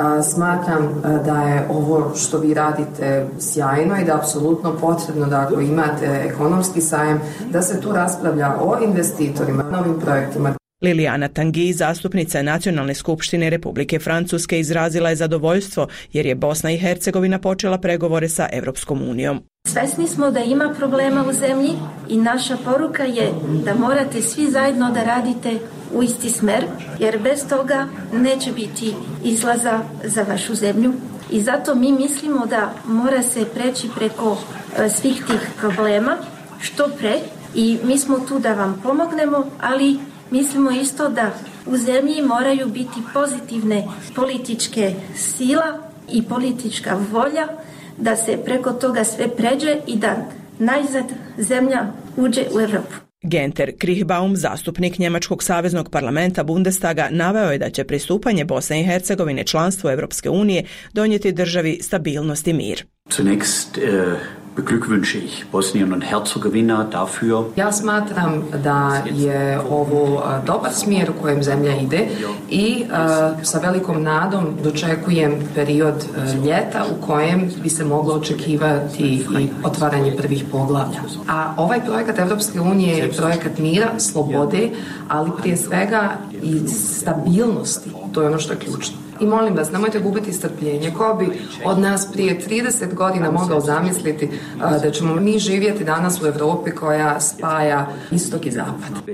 Smatram da je ovo što vi radite sjajno i da je apsolutno potrebno da ako imate ekonomski sajam, da se tu raspravlja o investitorima, novim projektima. Liliana Tanguy, zastupnica Nacionalne skupštine Republike Francuske, izrazila je zadovoljstvo jer je Bosna i Hercegovina počela pregovore sa Evropskom unijom. Svesni smo da ima problema u zemlji i naša poruka je da morate svi zajedno da radite u isti smer, jer bez toga neće biti izlaza za vašu zemlju. I zato mi mislimo da mora se preći preko svih tih problema što pre i mi smo tu da vam pomognemo, ali mislimo isto da u zemlji moraju biti pozitivne političke sila i politička volja da se preko toga sve pređe i da najzad zemlja uđe u Europu. Genter Krichbaum, zastupnik Njemačkog saveznog parlamenta Bundestaga, naveo je da će pristupanje Bosne i Hercegovine članstvu Evropske unije donijeti državi stabilnost i mir. Zunächst äh, beglückwünsche ich Bosnien und Herzegowina dafür. Ja smatram da je ovo dobar smjer u kojem zemlja ide i uh, sa velikom nadom dočekujem period uh, ljeta u kojem bi se moglo očekivati i otvaranje prvih poglavlja. A ovaj projekat Evropske unije je projekat mira, slobode, ali prije svega i stabilnosti. To je ono što je ključno. I molim vas, nemojte gubiti strpljenje. Ko bi od nas prije trideset godina mogao zamisliti uh, da ćemo mi živjeti danas u Europi koja spaja istok i zapad.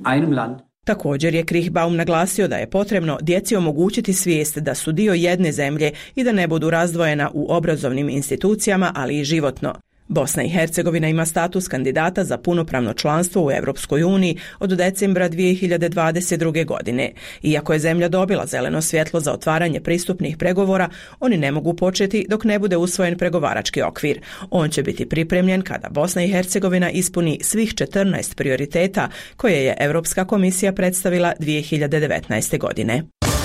Također je Krichbaum naglasio da je potrebno djeci omogućiti svijest da su dio jedne zemlje i da ne budu razdvojena u obrazovnim institucijama, ali i životno. Bosna i Hercegovina ima status kandidata za punopravno članstvo u Europskoj uniji od decembra dvije hiljade dvadeset druge. godine. Iako je zemlja dobila zeleno svjetlo za otvaranje pristupnih pregovora, oni ne mogu početi dok ne bude usvojen pregovarački okvir. On će biti pripremljen kada Bosna i Hercegovina ispuni svih četrnaest prioriteta koje je Europska komisija predstavila dvije hiljade devetnaeste. godine.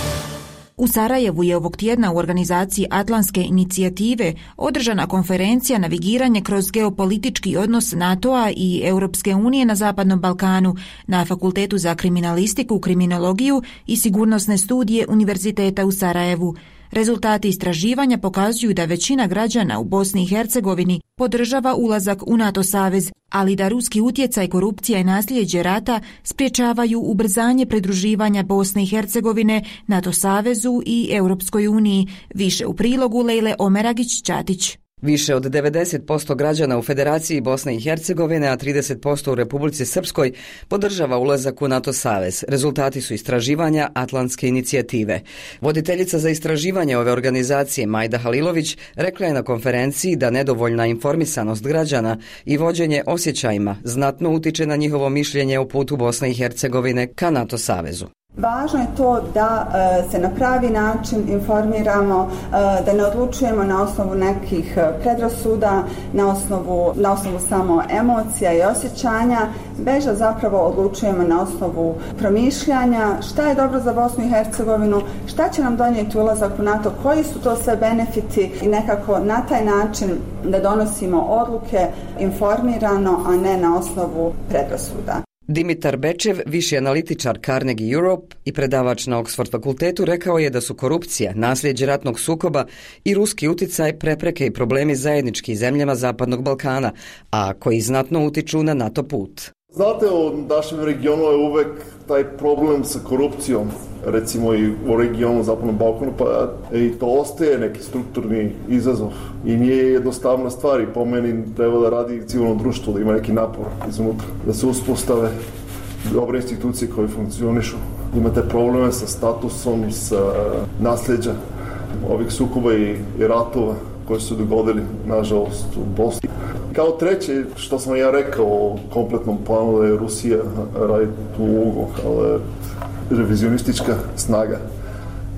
U Sarajevu je ovog tjedna u organizaciji Atlantske inicijative održana konferencija Navigiranje kroz geopolitički odnos NATO-a i Europske unije na Zapadnom Balkanu na Fakultetu za kriminalistiku, kriminologiju i sigurnosne studije Univerziteta u Sarajevu. Rezultati istraživanja pokazuju da većina građana u Bosni i Hercegovini podržava ulazak u NATO savez, ali da ruski utjecaj, korupcija i nasljeđe rata sprječavaju ubrzanje pridruživanja Bosne i Hercegovine NATO savezu i Europskoj uniji. Više u prilogu Lejle Omeragić-Ćatić. Više od devedeset posto građana u Federaciji Bosne i Hercegovine, a trideset posto u Republici Srpskoj podržava ulazak u NATO savez. Rezultati su istraživanja Atlantske inicijative. Voditeljica za istraživanje ove organizacije Majda Halilović rekla je na konferenciji da nedovoljna informisanost građana i vođenje osjećajima znatno utiče na njihovo mišljenje o putu Bosne i Hercegovine ka NATO savezu. Važno je to da e, se na pravi način informiramo, e, da ne odlučujemo na osnovu nekih predrasuda, na osnovu, na osnovu samo emocija i osjećanja, već da zapravo odlučujemo na osnovu promišljanja šta je dobro za Bosnu i Hercegovinu, šta će nam donijeti ulazak u NATO, koji su to sve benefiti i nekako na taj način da donosimo odluke informirano, a ne na osnovu predrasuda. Dimitar Bečev, viši analitičar Carnegie Europe i predavač na Oxford fakultetu, rekao je da su korupcija, nasljeđe ratnog sukoba i ruski uticaj prepreke i problemi zajednički zemljama Zapadnog Balkana, a koji znatno utiču na NATO put. Znate, u našem regionu je uvek taj problem sa korupcijom, recimo i u regionu Zapadnog Balkana, pa i to ostaje neki strukturni izazov i nije jednostavna stvar i po meni treba da radi civilno društvo, da ima neki napor iznutra, da se uspostave dobre institucije koje funkcionišu. Imate probleme sa statusom, sa nasljeđa ovih sukoba i, i ratova koji su dogodili, nažalost, u Bosni. Kao treće, što sam ja rekao o kompletnom planu da je Rusija radi tu ulogu, ali revizionistička snaga.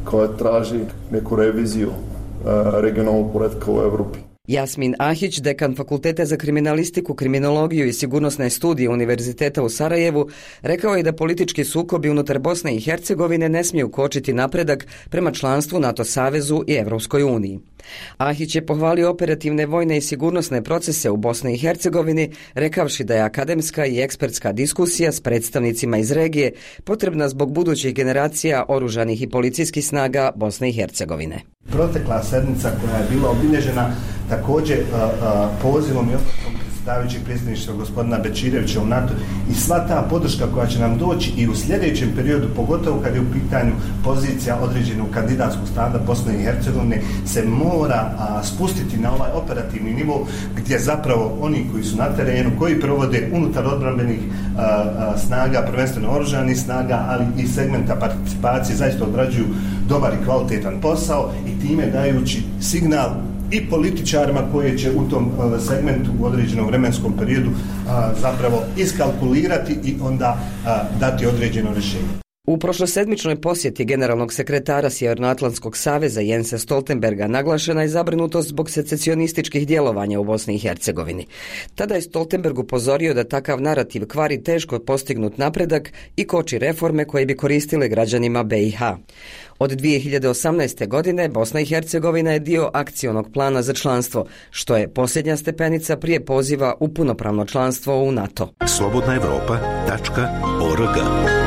koja traži neku reviziju regionalnog poretka u Evropi. Jasmin Ahić, dekan Fakulteta za kriminalistiku, kriminologiju i sigurnosne studije Univerziteta u Sarajevu, rekao je da politički sukobi unutar Bosne i Hercegovine ne smiju kočiti napredak prema članstvu NATO savezu i Evropskoj uniji. Ahić je pohvalio operativne vojne i sigurnosne procese u Bosni i Hercegovini, rekavši da je akademska i ekspertska diskusija s predstavnicima iz regije potrebna zbog budućih generacija oružanih i policijskih snaga Bosne i Hercegovine. Protekla sedmica koja je bila obilježena također a, a, pozivom i odlukom predsjedavajućeg predsjedništva gospodina Bečirevića u NATO i sva ta podrška koja će nam doći i u sljedećem periodu, pogotovo kad je u pitanju pozicija određenog kandidatskog standa Bosne i Hercegovine, se mora a, spustiti na ovaj operativni nivo gdje zapravo oni koji su na terenu, koji provode unutar odbrambenih a, a, snaga, prvenstveno oružanih snaga, ali i segmenta participacije, zaista odrađuju dobar i kvalitetan posao i time dajući signal i političarima koje će u tom segmentu u određenom vremenskom periodu a, zapravo iskalkulirati i onda a, dati određeno rješenje. U prošlosedmičnoj posjeti generalnog sekretara Sjevernoatlantskog saveza Jensa Stoltenberga naglašena je zabrinutost zbog secesionističkih djelovanja u Bosni i Hercegovini. Tada je Stoltenberg upozorio da takav narativ kvari teško postignut napredak i koči reforme koje bi koristile građanima B i H. Od dvije hiljade osamnaeste. godine Bosna i Hercegovina je dio akcionog plana za članstvo, što je posljednja stepenica prije poziva u punopravno članstvo u NATO. slobodna evropa tačka org.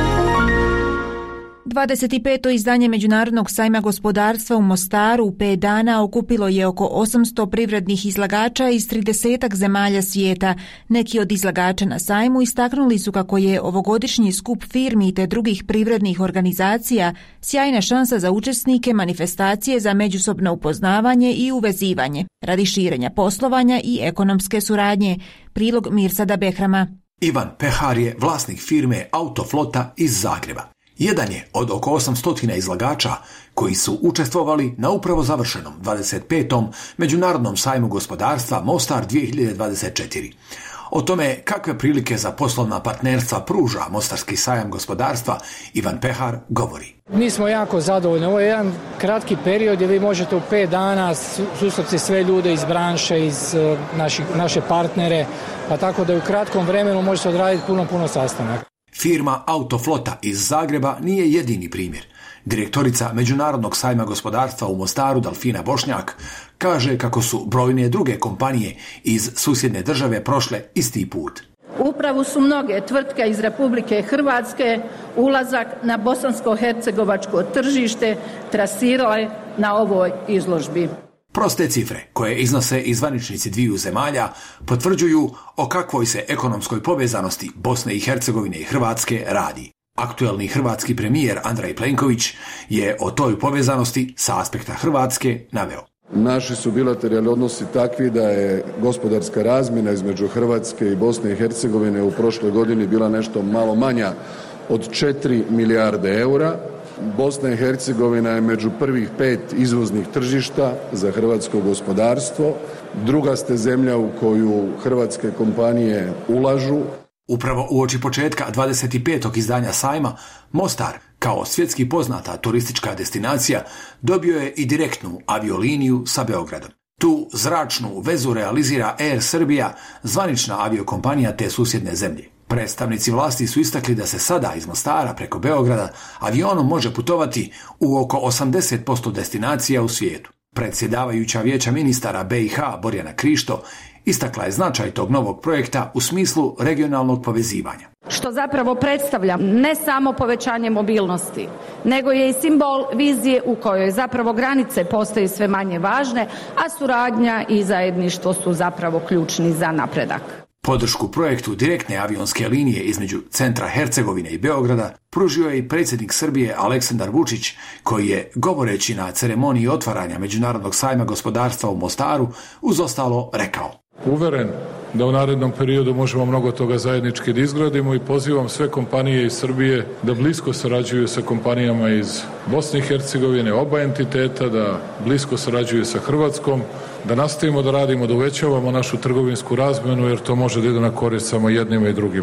dvadeset peto izdanje Međunarodnog sajma gospodarstva u Mostaru u pet dana okupilo je oko osamsto privrednih izlagača iz tridesetak zemalja svijeta. Neki od izlagača na sajmu istaknuli su kako je ovogodišnji skup firmi te drugih privrednih organizacija sjajna šansa za učesnike manifestacije za međusobno upoznavanje i uvezivanje, radi širenja poslovanja i ekonomske suradnje. Prilog Mirsada Behrama. Ivan Pehar je vlasnik firme Autoflota iz Zagreba. Jedan je od oko osamsto izlagača koji su učestvovali na upravo završenom dvadeset petom Međunarodnom sajmu gospodarstva Mostar dvije hiljade dvadeset četiri. O tome kakve prilike za poslovna partnerstva pruža Mostarski sajam gospodarstva Ivan Pehar govori. Mi smo jako zadovoljni. Ovo je jedan kratki period gdje vi možete u pet dana susresti sve ljude iz branše, iz naših, naše partnere, pa tako da u kratkom vremenu možete odraditi puno, puno sastanaka. Firma Autoflota iz Zagreba nije jedini primjer. Direktorica Međunarodnog sajma gospodarstva u Mostaru Dalfina Bošnjak kaže kako su brojne druge kompanije iz susjedne države prošle isti put. Upravo su mnoge tvrtke iz Republike Hrvatske ulazak na bosansko-hercegovačko tržište trasirale na ovoj izložbi. Proste cifre, koje iznose i zvaničnici dviju zemalja, potvrđuju o kakvoj se ekonomskoj povezanosti Bosne i Hercegovine i Hrvatske radi. Aktuelni hrvatski premijer Andrej Plenković je o toj povezanosti sa aspekta Hrvatske naveo. Naši su bilateralni odnosi takvi da je gospodarska razmjena između Hrvatske i Bosne i Hercegovine u prošloj godini bila nešto malo manja od četiri milijarde eura. Bosna i Hercegovina je među prvih pet izvoznih tržišta za hrvatsko gospodarstvo. Druga ste zemlja u koju hrvatske kompanije ulažu. Upravo uoči početka dvadeset petog izdanja sajma, Mostar, kao svjetski poznata turistička destinacija, dobio je i direktnu avioliniju sa Beogradom. Tu zračnu vezu realizira Air Serbia, zvanična aviokompanija te susjedne zemlje. Predstavnici vlasti su istakli da se sada iz Mostara preko Beograda avionom može putovati u oko osamdeset posto destinacija u svijetu. Predsjedavajuća vijeća ministara B i H Borjana Krišto istakla je značaj tog novog projekta u smislu regionalnog povezivanja. Što zapravo predstavlja ne samo povećanje mobilnosti, nego je i simbol vizije u kojoj zapravo granice postaju sve manje važne, a suradnja i zajedništvo su zapravo ključni za napredak. Podršku projektu direktne avionske linije između centra Hercegovine i Beograda pružio je i predsjednik Srbije Aleksandar Vučić, koji je, govoreći na ceremoniji otvaranja Međunarodnog sajma gospodarstva u Mostaru, uz ostalo rekao. Uveren da u narednom periodu možemo mnogo toga zajednički da izgradimo i pozivam sve kompanije iz Srbije da blisko sarađuju sa kompanijama iz Bosne i Hercegovine, oba entiteta, da blisko sarađuju sa Hrvatskom, da nastavimo da radimo, da uvećavamo našu trgovinsku razmenu, jer to može da ide na korist samo jednima i drugima.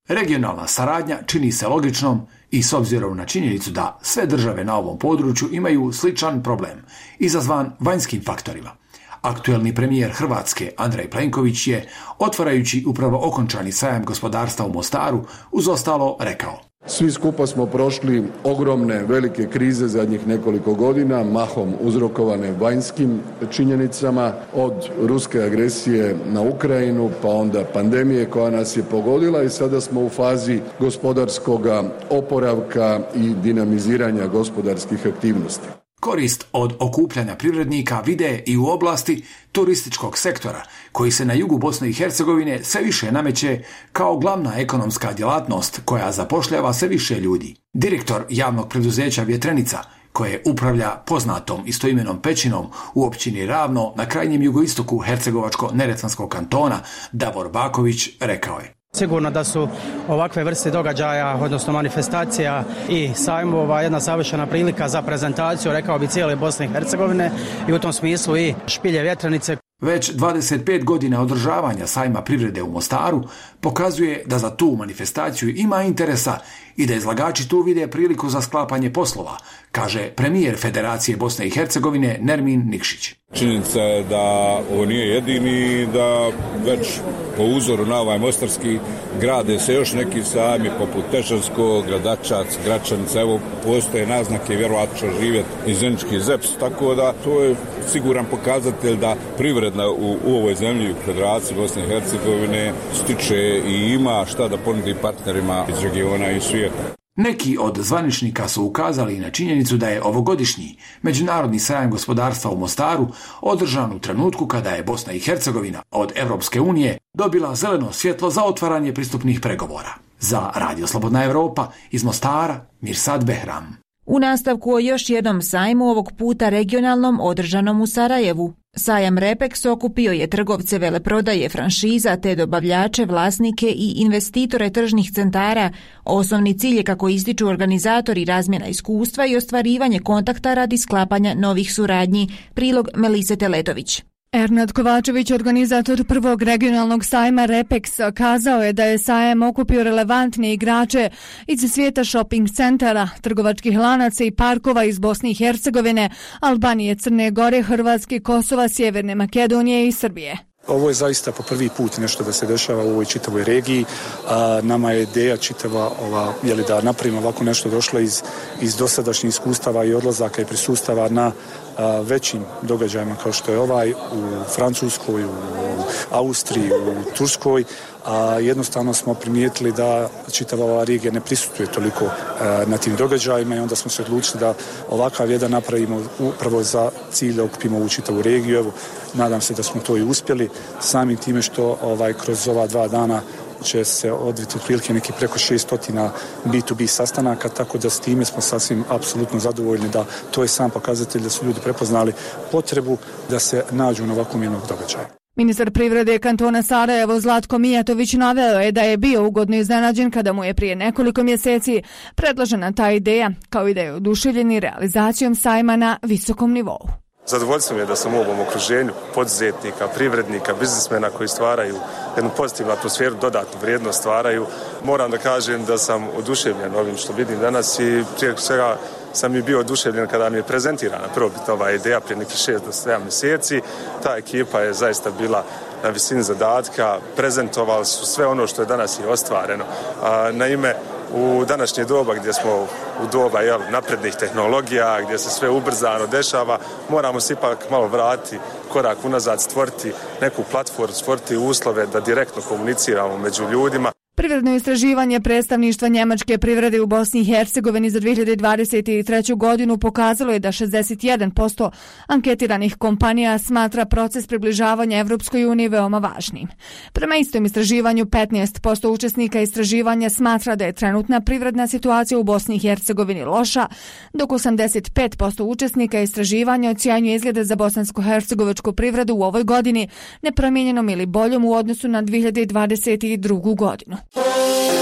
Regionalna saradnja čini se logičnom i s obzirom na činjenicu da sve države na ovom području imaju sličan problem, izazvan vanjskim faktorima. Aktuelni premijer Hrvatske Andrej Plenković je, otvarajući upravo okončani sajam gospodarstva u Mostaru, uz ostalo rekao: Svi skupa smo prošli ogromne, velike krize zadnjih nekoliko godina, mahom uzrokovane vanjskim činjenicama, od ruske agresije na Ukrajinu, pa onda pandemije koja nas je pogodila i sada smo u fazi gospodarskog oporavka i dinamiziranja gospodarskih aktivnosti. Korist od okupljanja privrednika vide i u oblasti turističkog sektora, koji se na jugu Bosne i Hercegovine sve više nameće kao glavna ekonomska djelatnost koja zapošljava sve više ljudi. Direktor javnog preduzeća Vjetrenica, koje upravlja poznatom istoimenom pećinom u općini Ravno na krajnjem jugoistoku Hercegovačko-Neretvanskog kantona, Davor Baković, rekao je: Sigurno da su ovakve vrste događaja, odnosno manifestacija i sajmova jedna savršena prilika za prezentaciju, rekao bi, cijele Bosne i Hercegovine i u tom smislu i Špilje Vjetrenice. Već dvadeset pet godina održavanja sajma privrede u Mostaru pokazuje da za tu manifestaciju ima interesa i da izlagači tu vide priliku za sklapanje poslova, kaže premijer Federacije Bosne i Hercegovine Nermin Nikšić. Činjenica je da ovo nije jedini, da već po uzoru na ovaj mostarski grade se još neki sajmi poput Tešanskog, Gradačac, Gračanica, evo postoje naznake, vjerovatno će živjeti i Zenički Zeps, tako da to je siguran pokazatelj da privredna u, u ovoj zemlji, u Federaciji Bosne i Hercegovine, stiče i ima šta da ponudi partnerima iz regiona i svijeta. Neki od zvaničnika su ukazali na činjenicu da je ovogodišnji Međunarodni sajam gospodarstva u Mostaru održan u trenutku kada je Bosna i Hercegovina od Europske unije dobila zeleno svjetlo za otvaranje pristupnih pregovora. Za Radio Slobodna Evropa iz Mostara, Mirsad Behram. U nastavku o još jednom sajmu, ovog puta regionalnom, održanom u Sarajevu. Sajam Repex okupio je trgovce veleprodaje, franšiza te dobavljače, vlasnike i investitore tržnih centara. Osnovni cilj je, kako ističu organizatori, razmjena iskustva i ostvarivanje kontakta radi sklapanja novih suradnji. Prilog Melise Teletović. Ernad Kovačević, organizator prvog regionalnog sajma Repex, kazao je da je sajam okupio relevantne igrače iz svijeta shopping centara, trgovačkih lanaca i parkova iz Bosne i Hercegovine, Albanije, Crne Gore, Hrvatske, Kosova, Sjeverne Makedonije i Srbije. Ovo je zaista po prvi put nešto da se dešava u ovoj čitavoj regiji. A, nama je ideja čitava ova, jeli, da napravimo ovako nešto došlo iz, iz dosadašnjih iskustava i odlazaka i prisustava na a, većim događajima kao što je ovaj u Francuskoj, u Austriji, u Turskoj. A jednostavno smo primijetili da čitava ova regija ne prisutuje toliko a, na tim događajima i onda smo se odlučili da ovakav jedan napravimo upravo za cilj da okupimo ovu čitavu regiju. Evo, nadam se da smo to i uspjeli, samim time što ovaj, kroz ova dva dana će se odviti otprilike neki preko šestotina bi tu bi sastanaka, tako da s time smo sasvim apsolutno zadovoljni da to je sam pokazatelj da su ljudi prepoznali potrebu da se nađu na ovakvom jednog događaja. Ministar privrede kantona Sarajevo Zlatko Mijatović naveo je da je bio ugodno iznenađen kada mu je prije nekoliko mjeseci predložena ta ideja, kao i da je oduševljeni realizacijom sajma na visokom nivou. Zadovoljstvo mi je da sam u ovom okruženju poduzetnika, privrednika, biznismena koji stvaraju jednu pozitivnu atmosferu, dodatnu vrijednost stvaraju. Moram da kažem da sam oduševljen ovim što vidim danas i prije svega sam i bio oduševljen kada mi je prezentirana prvobitna ova ideja prije nekih šest do sedam mjeseci. Ta ekipa je zaista bila na visini zadatka, prezentovali su sve ono što je danas i ostvareno. A, naime, u današnje doba gdje smo u doba jel, naprednih tehnologija, gdje se sve ubrzano dešava, moramo se ipak malo vratiti korak unazad, stvoriti neku platformu, stvoriti uslove da direktno komuniciramo među ljudima. Privredno istraživanje predstavništva njemačke privrede u Bosni i Hercegovini za dvije hiljade dvadeset treću. godinu pokazalo je da šezdeset jedan posto anketiranih kompanija smatra proces približavanja Evropskoj uniji veoma važnim. Prema istom istraživanju, petnaest posto učesnika istraživanja smatra da je trenutna privredna situacija u Bosni i Hercegovini loša, dok osamdeset pet posto učesnika istraživanja ocjenjuje izglede za bosansko-hercegovačku privredu u ovoj godini nepromijenjenom ili boljom u odnosu na dvije hiljade dvadeset drugu. godinu.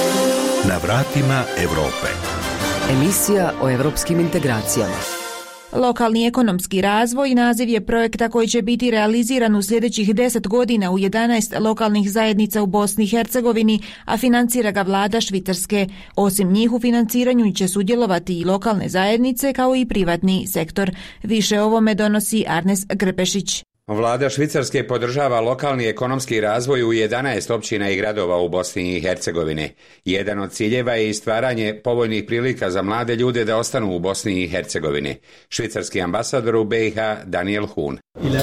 Na vratima Evrope. Emisija o evropskim integracijama. Lokalni ekonomski razvoj naziv je projekta koji će biti realiziran u sljedećih deset godina u jedanaest lokalnih zajednica u Bosni i Hercegovini, a financira ga vlada Švicarske. Osim njih u financiranju će sudjelovati i lokalne zajednice kao i privatni sektor. Više o ovome donosi Arnes Grpešić. Vlada Švicarske podržava lokalni ekonomski razvoj u jedanaest općina i gradova u Bosni i Hercegovini. Jedan od ciljeva je i stvaranje povoljnih prilika za mlade ljude da ostanu u Bosni i Hercegovini. Švicarski ambasador u B i H Daniel Hun.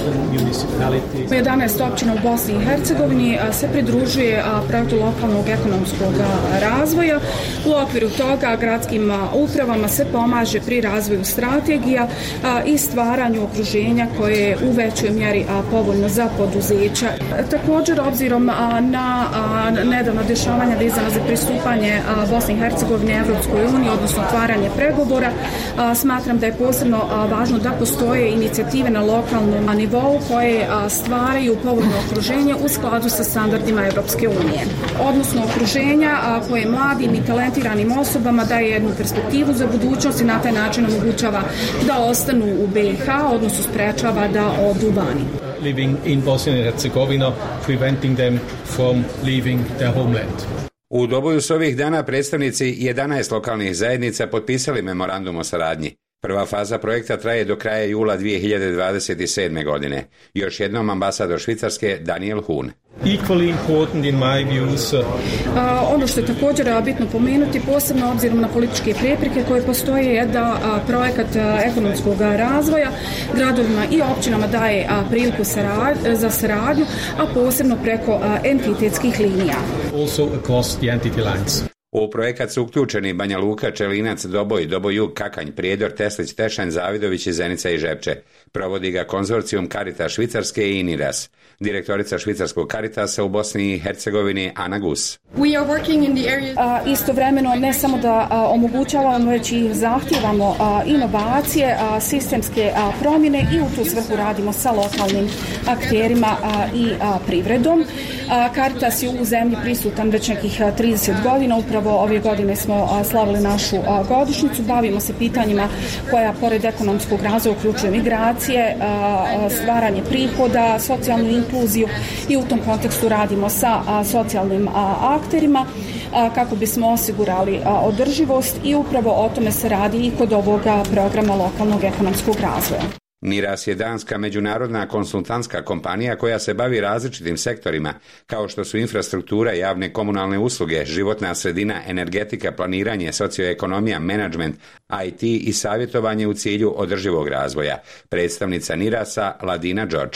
jedanaest općina u Bosni i Hercegovini se pridružuje projektu lokalnog ekonomskog razvoja. U okviru toga gradskim upravama se pomaže pri razvoju strategija i stvaranju okruženja koje je u većoj mjeri povoljno za poduzeća. Također, obzirom na nedavno dešavanja vezana za pristupanje Bosne i Hercegovine Evropskoj uniji, odnosno otvaranje pregovora, smatram da je posebno važno da postoje inicijative na lokalnom nivou koje stvaraju povoljno okruženje u skladu sa standardima Evropske unije. Odnosno okruženja koje mladim i talentiranim osobama daje jednu perspektivu za budućnost i na taj način omogućava da ostanu u B i H, odnosno sprečava da odu vani. Living in Bosnia and Herzegovina, preventing them from leaving their homeland. U Doboju su ovih dana predstavnici jedanaest lokalnih zajednica potpisali memorandum o saradnji. Prva faza projekta traje do kraja jula dvije hiljade dvadeset sedme. godine. Još jednom ambasador Švicarske Daniel Hun. Equally important in my views. Uh, ono što je također bitno pomenuti, posebno obzirom na političke prepreke koje postoje, je da uh, projekat uh, ekonomskog razvoja gradovima i općinama daje uh, priliku sarad, za saradnju, a posebno preko uh, entitetskih linija. Also across the entity lines. U projekat su uključeni Banja Luka, Čelinac, Doboj, Doboj-Jug, Kakanj, Prijedor, Teslić, Tešanj, Zavidović, Zenica i Žepče. Provodi ga konzorcijum Caritas Švicarske i Niras. Direktorica švicarskog Caritasa u Bosni i Hercegovini Ana Gus. We are working in the area... uh, istovremeno ne samo da uh, omogućavamo, već i zahtijevamo uh, inovacije, uh, sistemske uh, promjene i u tu svrhu radimo sa lokalnim akterima uh, i uh, privredom. Uh, Caritas je u zemlji prisutan već nekih uh, trideset godina, upravo ove godine smo uh, slavili našu uh, godišnjicu, bavimo se pitanjima koja pored ekonomskog razvoja uključuje migracije, uh, stvaranje prihoda, socijalnu inkluziju i u tom kontekstu radimo sa uh, socijalnim uh, akterima kako bismo osigurali održivost i upravo o tome se radi i kod ovoga programa lokalnog ekonomskog razvoja. Niras je danska međunarodna konsultantska kompanija koja se bavi različitim sektorima, kao što su infrastruktura, javne komunalne usluge, životna sredina, energetika, planiranje, socioekonomija, menadžment, I T i savjetovanje u cilju održivog razvoja. Predstavnica Nirasa Ladina Đorđe.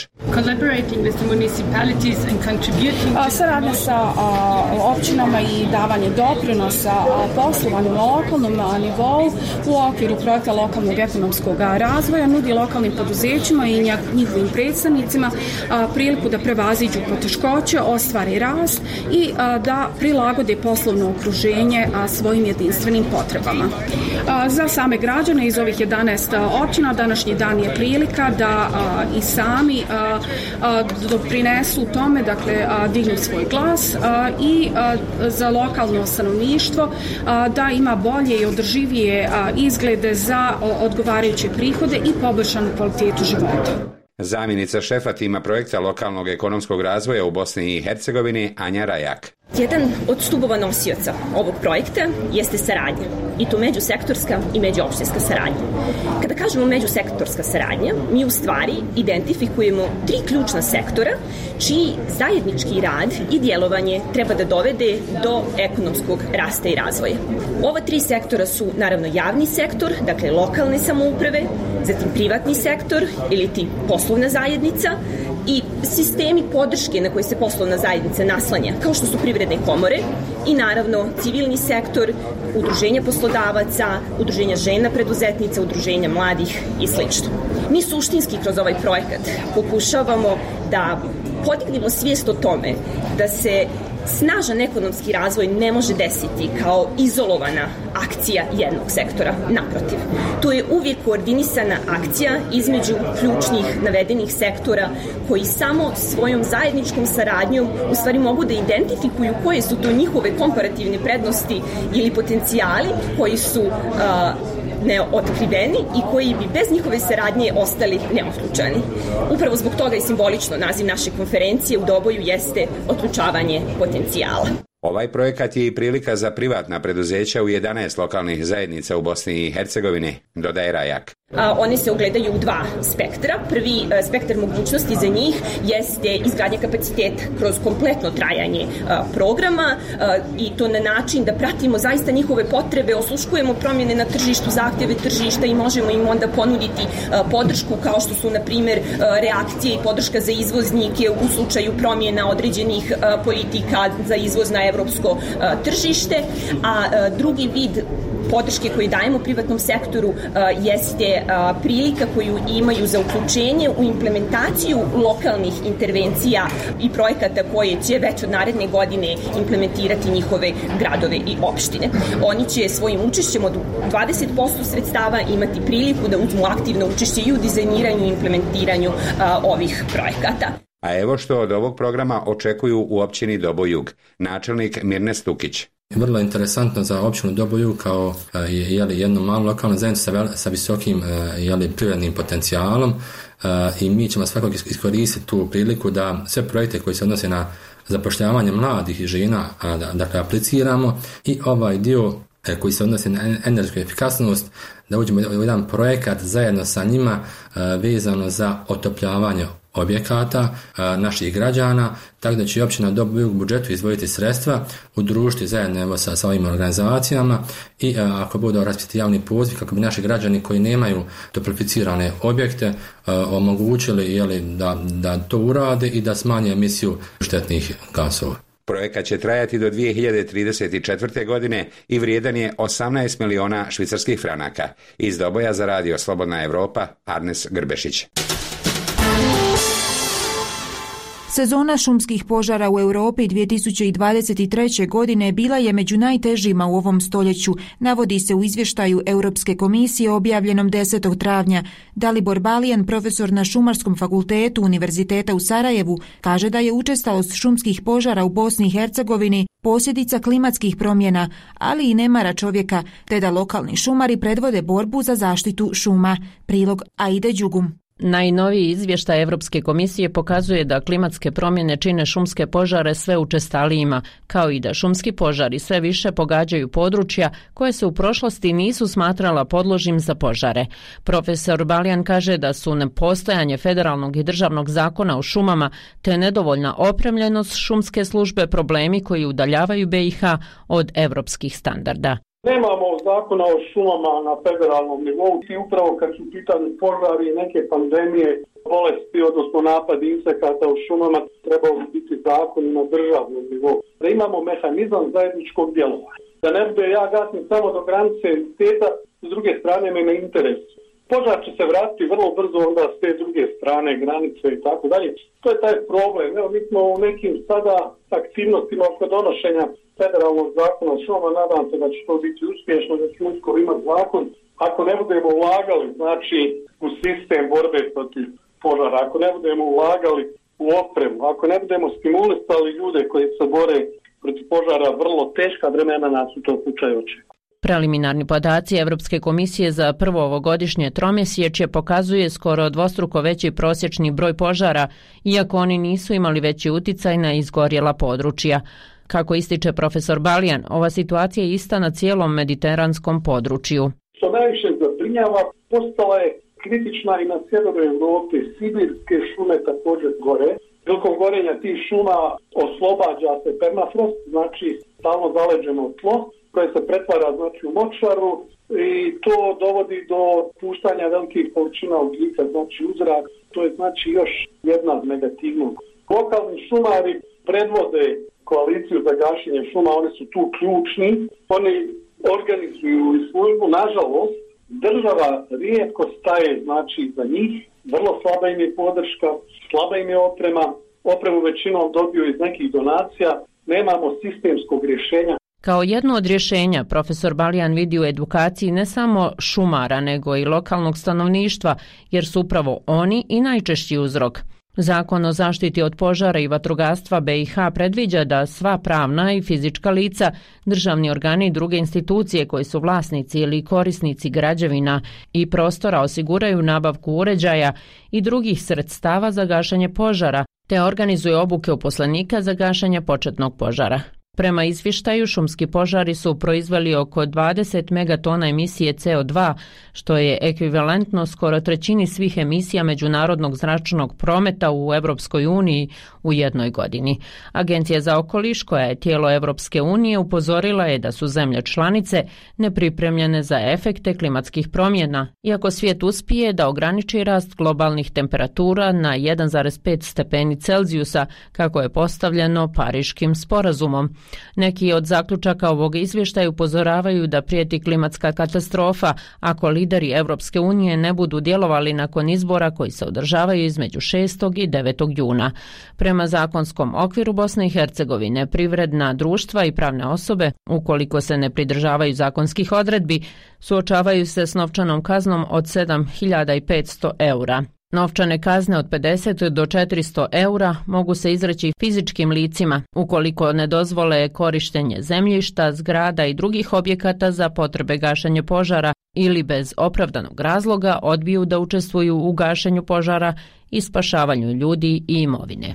Saradnja sa općinama i davanje doprinosa poslovanju na lokalnom nivou u okviru projekta lokalnog ekonomskog razvoja nudi lokalnim poduzećima i njihovim predstavnicima a, priliku da prevaziđu poteškoće, ostvare rast i a, da prilagode poslovno okruženje a, svojim jedinstvenim potrebama. A, za same građane iz ovih jedanaest općina današnji dan je prilika da a, i sami a, a, doprinesu tome, dakle a, dignu svoj glas a, i a, za lokalno stanovništvo a, da ima bolje i održivije a, izglede za o, odgovarajuće prihode i poboljšanu kvalitetu života. Zamjenica šefa tima projekta lokalnog ekonomskog razvoja u Bosni i Hercegovini Anja Rajak. Jedan od stubova nosioca ovog projekta jeste saradnja, i to međusektorska i međuopštinska saradnja. Kada kažemo međusektorska saradnja, mi u stvari identifikujemo tri ključna sektora čiji zajednički rad i djelovanje treba da dovede do ekonomskog rasta i razvoja. Ova tri sektora su naravno javni sektor, dakle lokalne samouprave, zatim privatni sektor ili ti poslovna zajednica i sistemi podrške na koje se poslovna zajednica naslanja, kao što su privredne komore i naravno civilni sektor, udruženja poslodavaca, udruženja žena preduzetnica, udruženja mladih i sl. Mi suštinski kroz ovaj projekat pokušavamo da podignemo svijest o tome da se snažan ekonomski razvoj ne može desiti kao izolovana akcija jednog sektora. Naprotiv, to je uvijek koordinisana akcija između ključnih navedenih sektora koji samo svojom zajedničkom saradnjom u stvari mogu da identifikuju koje su to njihove komparativne prednosti ili potencijali koji su uh, neotkriveni i koji bi bez njihove saradnje ostali neotključani. Upravo zbog toga i simbolično naziv naše konferencije u Doboju jeste otključavanje potencijala. Ovaj projekat je i prilika za privatna preduzeća u jedanaest lokalnih zajednica u Bosni i Hercegovini, dodaje Rajak. A, one se ogledaju u dva spektra. Prvi a, spektar mogućnosti za njih jeste izgradnja kapaciteta kroz kompletno trajanje a, programa a, i to na način da pratimo zaista njihove potrebe, osluškujemo promjene na tržištu, zahtjeve tržišta i možemo im onda ponuditi a, podršku kao što su na primjer a, reakcije i podrška za izvoznike u slučaju promjena određenih a, politika za izvoz na evropsko a, tržište, a, a drugi vid podrške koju dajemo privatnom sektoru uh, jeste uh, prilika koju imaju za uključenje u implementaciju lokalnih intervencija i projekata koje će već od naredne godine implementirati njihove gradove i opštine. Oni će svojim učešćem od dvadeset posto sredstava imati priliku da uzmu aktivno učešće i u dizajniranju i implementiranju uh, ovih projekata. A evo što od ovog programa očekuju u općini Dobojug, načelnik Mirne Stukić. Vrlo interesantno za općinu Doboju kao jeli, jednu malu lokalnu zajednicu sa, sa visokim jeli, privrednim potencijalom i mi ćemo svakako iskoristiti tu priliku da sve projekte koji se odnose na zapošljavanje mladih i žena da, dakle, apliciramo i ovaj dio koji se odnosi na energetsku efikasnost, da uđemo u jedan projekat zajedno sa njima vezano za otopljavanje objekata a, naših građana, tako da će općina Doboju u budžetu izdvojiti sredstva, udružiti zajedno evo, sa, sa ovim organizacijama i a, ako budu raspisati javni poziv kako bi naši građani koji nemaju toplificirane objekte a, omogućili jeli, da, da to urade i da smanje emisiju štetnih gasova. Projekat će trajati do dvije hiljade trideset četvrte. godine i vrijedan je osamnaest miliona švicarskih franaka. Iz Doboja za radio Slobodna Evropa, Arnes Grbešić. Sezona šumskih požara u Europi dvije tisuće dvadeset treće. godine bila je među najtežima u ovom stoljeću, navodi se u izvještaju Europske komisije objavljenom desetog travnja. Dalibor Balijan, profesor na Šumarskom fakultetu Univerziteta u Sarajevu, kaže da je učestalost šumskih požara u Bosni i Hercegovini posljedica klimatskih promjena, ali i nemara čovjeka, te da lokalni šumari predvode borbu za zaštitu šuma. Prilog Aide Đugum. Najnoviji izvještaj Europske komisije pokazuje da klimatske promjene čine šumske požare sve učestalijima, kao i da šumski požari sve više pogađaju područja koje se u prošlosti nisu smatrala podložnim za požare. Profesor Balijan kaže da su nepostojanje federalnog i državnog zakona o šumama te nedovoljna opremljenost šumske službe problemi koji udaljavaju B i H od europskih standarda. Nemamo zakona o šumama na federalnom nivou i upravo kad su pitani požari i neke pandemije, bolesti, odnosno napadi insekata u šumama, trebao bi biti zakon na državnom nivou. Da imamo mehanizam zajedničkog djelovanja. Da ne bude ja gasim samo do granice entiteta, s druge strane me ne interesuje. Požar će se vratiti vrlo brzo onda s te druge strane, granice i tako dalje. To je taj problem. Evo, mi smo u nekim sada aktivnostima oko donošenja federalnog zakona o šumama, nadam se da će to biti uspješno, da će uskoro imati zakon. Ako ne budemo ulagali, znači, u sistem borbe protiv požara, ako ne budemo ulagali u opremu, ako ne budemo stimulisali ljude koji se bore protiv požara, vrlo teška vremena nas u to slučaju očekuje. Preliminarni podaci Europske komisije za prvo ovogodišnje tromjesečje pokazuje skoro dvostruko veći prosječni broj požara, iako oni nisu imali veći uticaj na izgorjela područja. Kako ističe profesor Balijan, ova situacija je ista na cijelom mediteranskom području. Što najviše zabrinjava, postala je kritična i na sjeveru Europe. Sibirske šume također gore. Prilikom gorenja tih šuma oslobađa se permafrost, znači stalno zaleđeno tlo, koje se pretvara znači u močvaru i to dovodi do puštanja velikih količina ugljika, znači u zrak. To je znači još jedna negativnost. Lokalni šumari predvode koaliciju za gašenje šuma, oni su tu ključni, oni organizuju i službu, nažalost, država rijetko staje znači za njih, vrlo slaba im je podrška, slaba im je oprema, opremu većinom dobiju iz nekih donacija, nemamo sistemskog rješenja. Kao jedno od rješenja, profesor Balijan vidi u edukaciji ne samo šumara, nego i lokalnog stanovništva, jer su upravo oni i najčešći uzrok. Zakon o zaštiti od požara i vatrogastva B i H predviđa da sva pravna i fizička lica, državni organi i druge institucije koji su vlasnici ili korisnici građevina i prostora osiguraju nabavku uređaja i drugih sredstava za gašenje požara, te organizuju obuke uposlenika za gašenje početnog požara. Prema izvještaju, šumski požari su proizveli oko dvadeset megatona emisije C O dva, što je ekvivalentno skoro trećini svih emisija međunarodnog zračnog prometa u Europskoj uniji u jednoj godini. Agencija za okoliš, koja je tijelo Europske unije, upozorila je da su zemlje članice nepripremljene za efekte klimatskih promjena, iako svijet uspije da ograniči rast globalnih temperatura na jedan zarez pet stepeni Celzijusa, kako je postavljeno Pariškim sporazumom. Neki od zaključaka ovog izvještaja upozoravaju da prijeti klimatska katastrofa ako lideri Europske unije ne budu djelovali nakon izbora koji se održavaju između šestog i devetog juna. Prema zakonskom okviru Bosne i Hercegovine, privredna društva i pravne osobe, ukoliko se ne pridržavaju zakonskih odredbi, suočavaju se s novčanom kaznom od sedam hiljada petsto eura. Novčane kazne od pedeset do četiristo eura mogu se izreći fizičkim licima ukoliko ne dozvole korištenje zemljišta, zgrada i drugih objekata za potrebe gašenja požara ili bez opravdanog razloga odbiju da učestvuju u gašenju požara i spašavanju ljudi i imovine.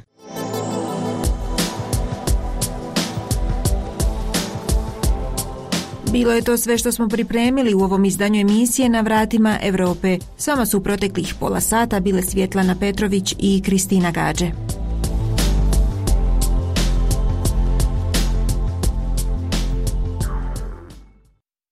Bilo je to sve što smo pripremili u ovom izdanju emisije Na vratima Europe. S vama su u proteklih pola sata bile Svjetlana Petrović i Kristina Gađe.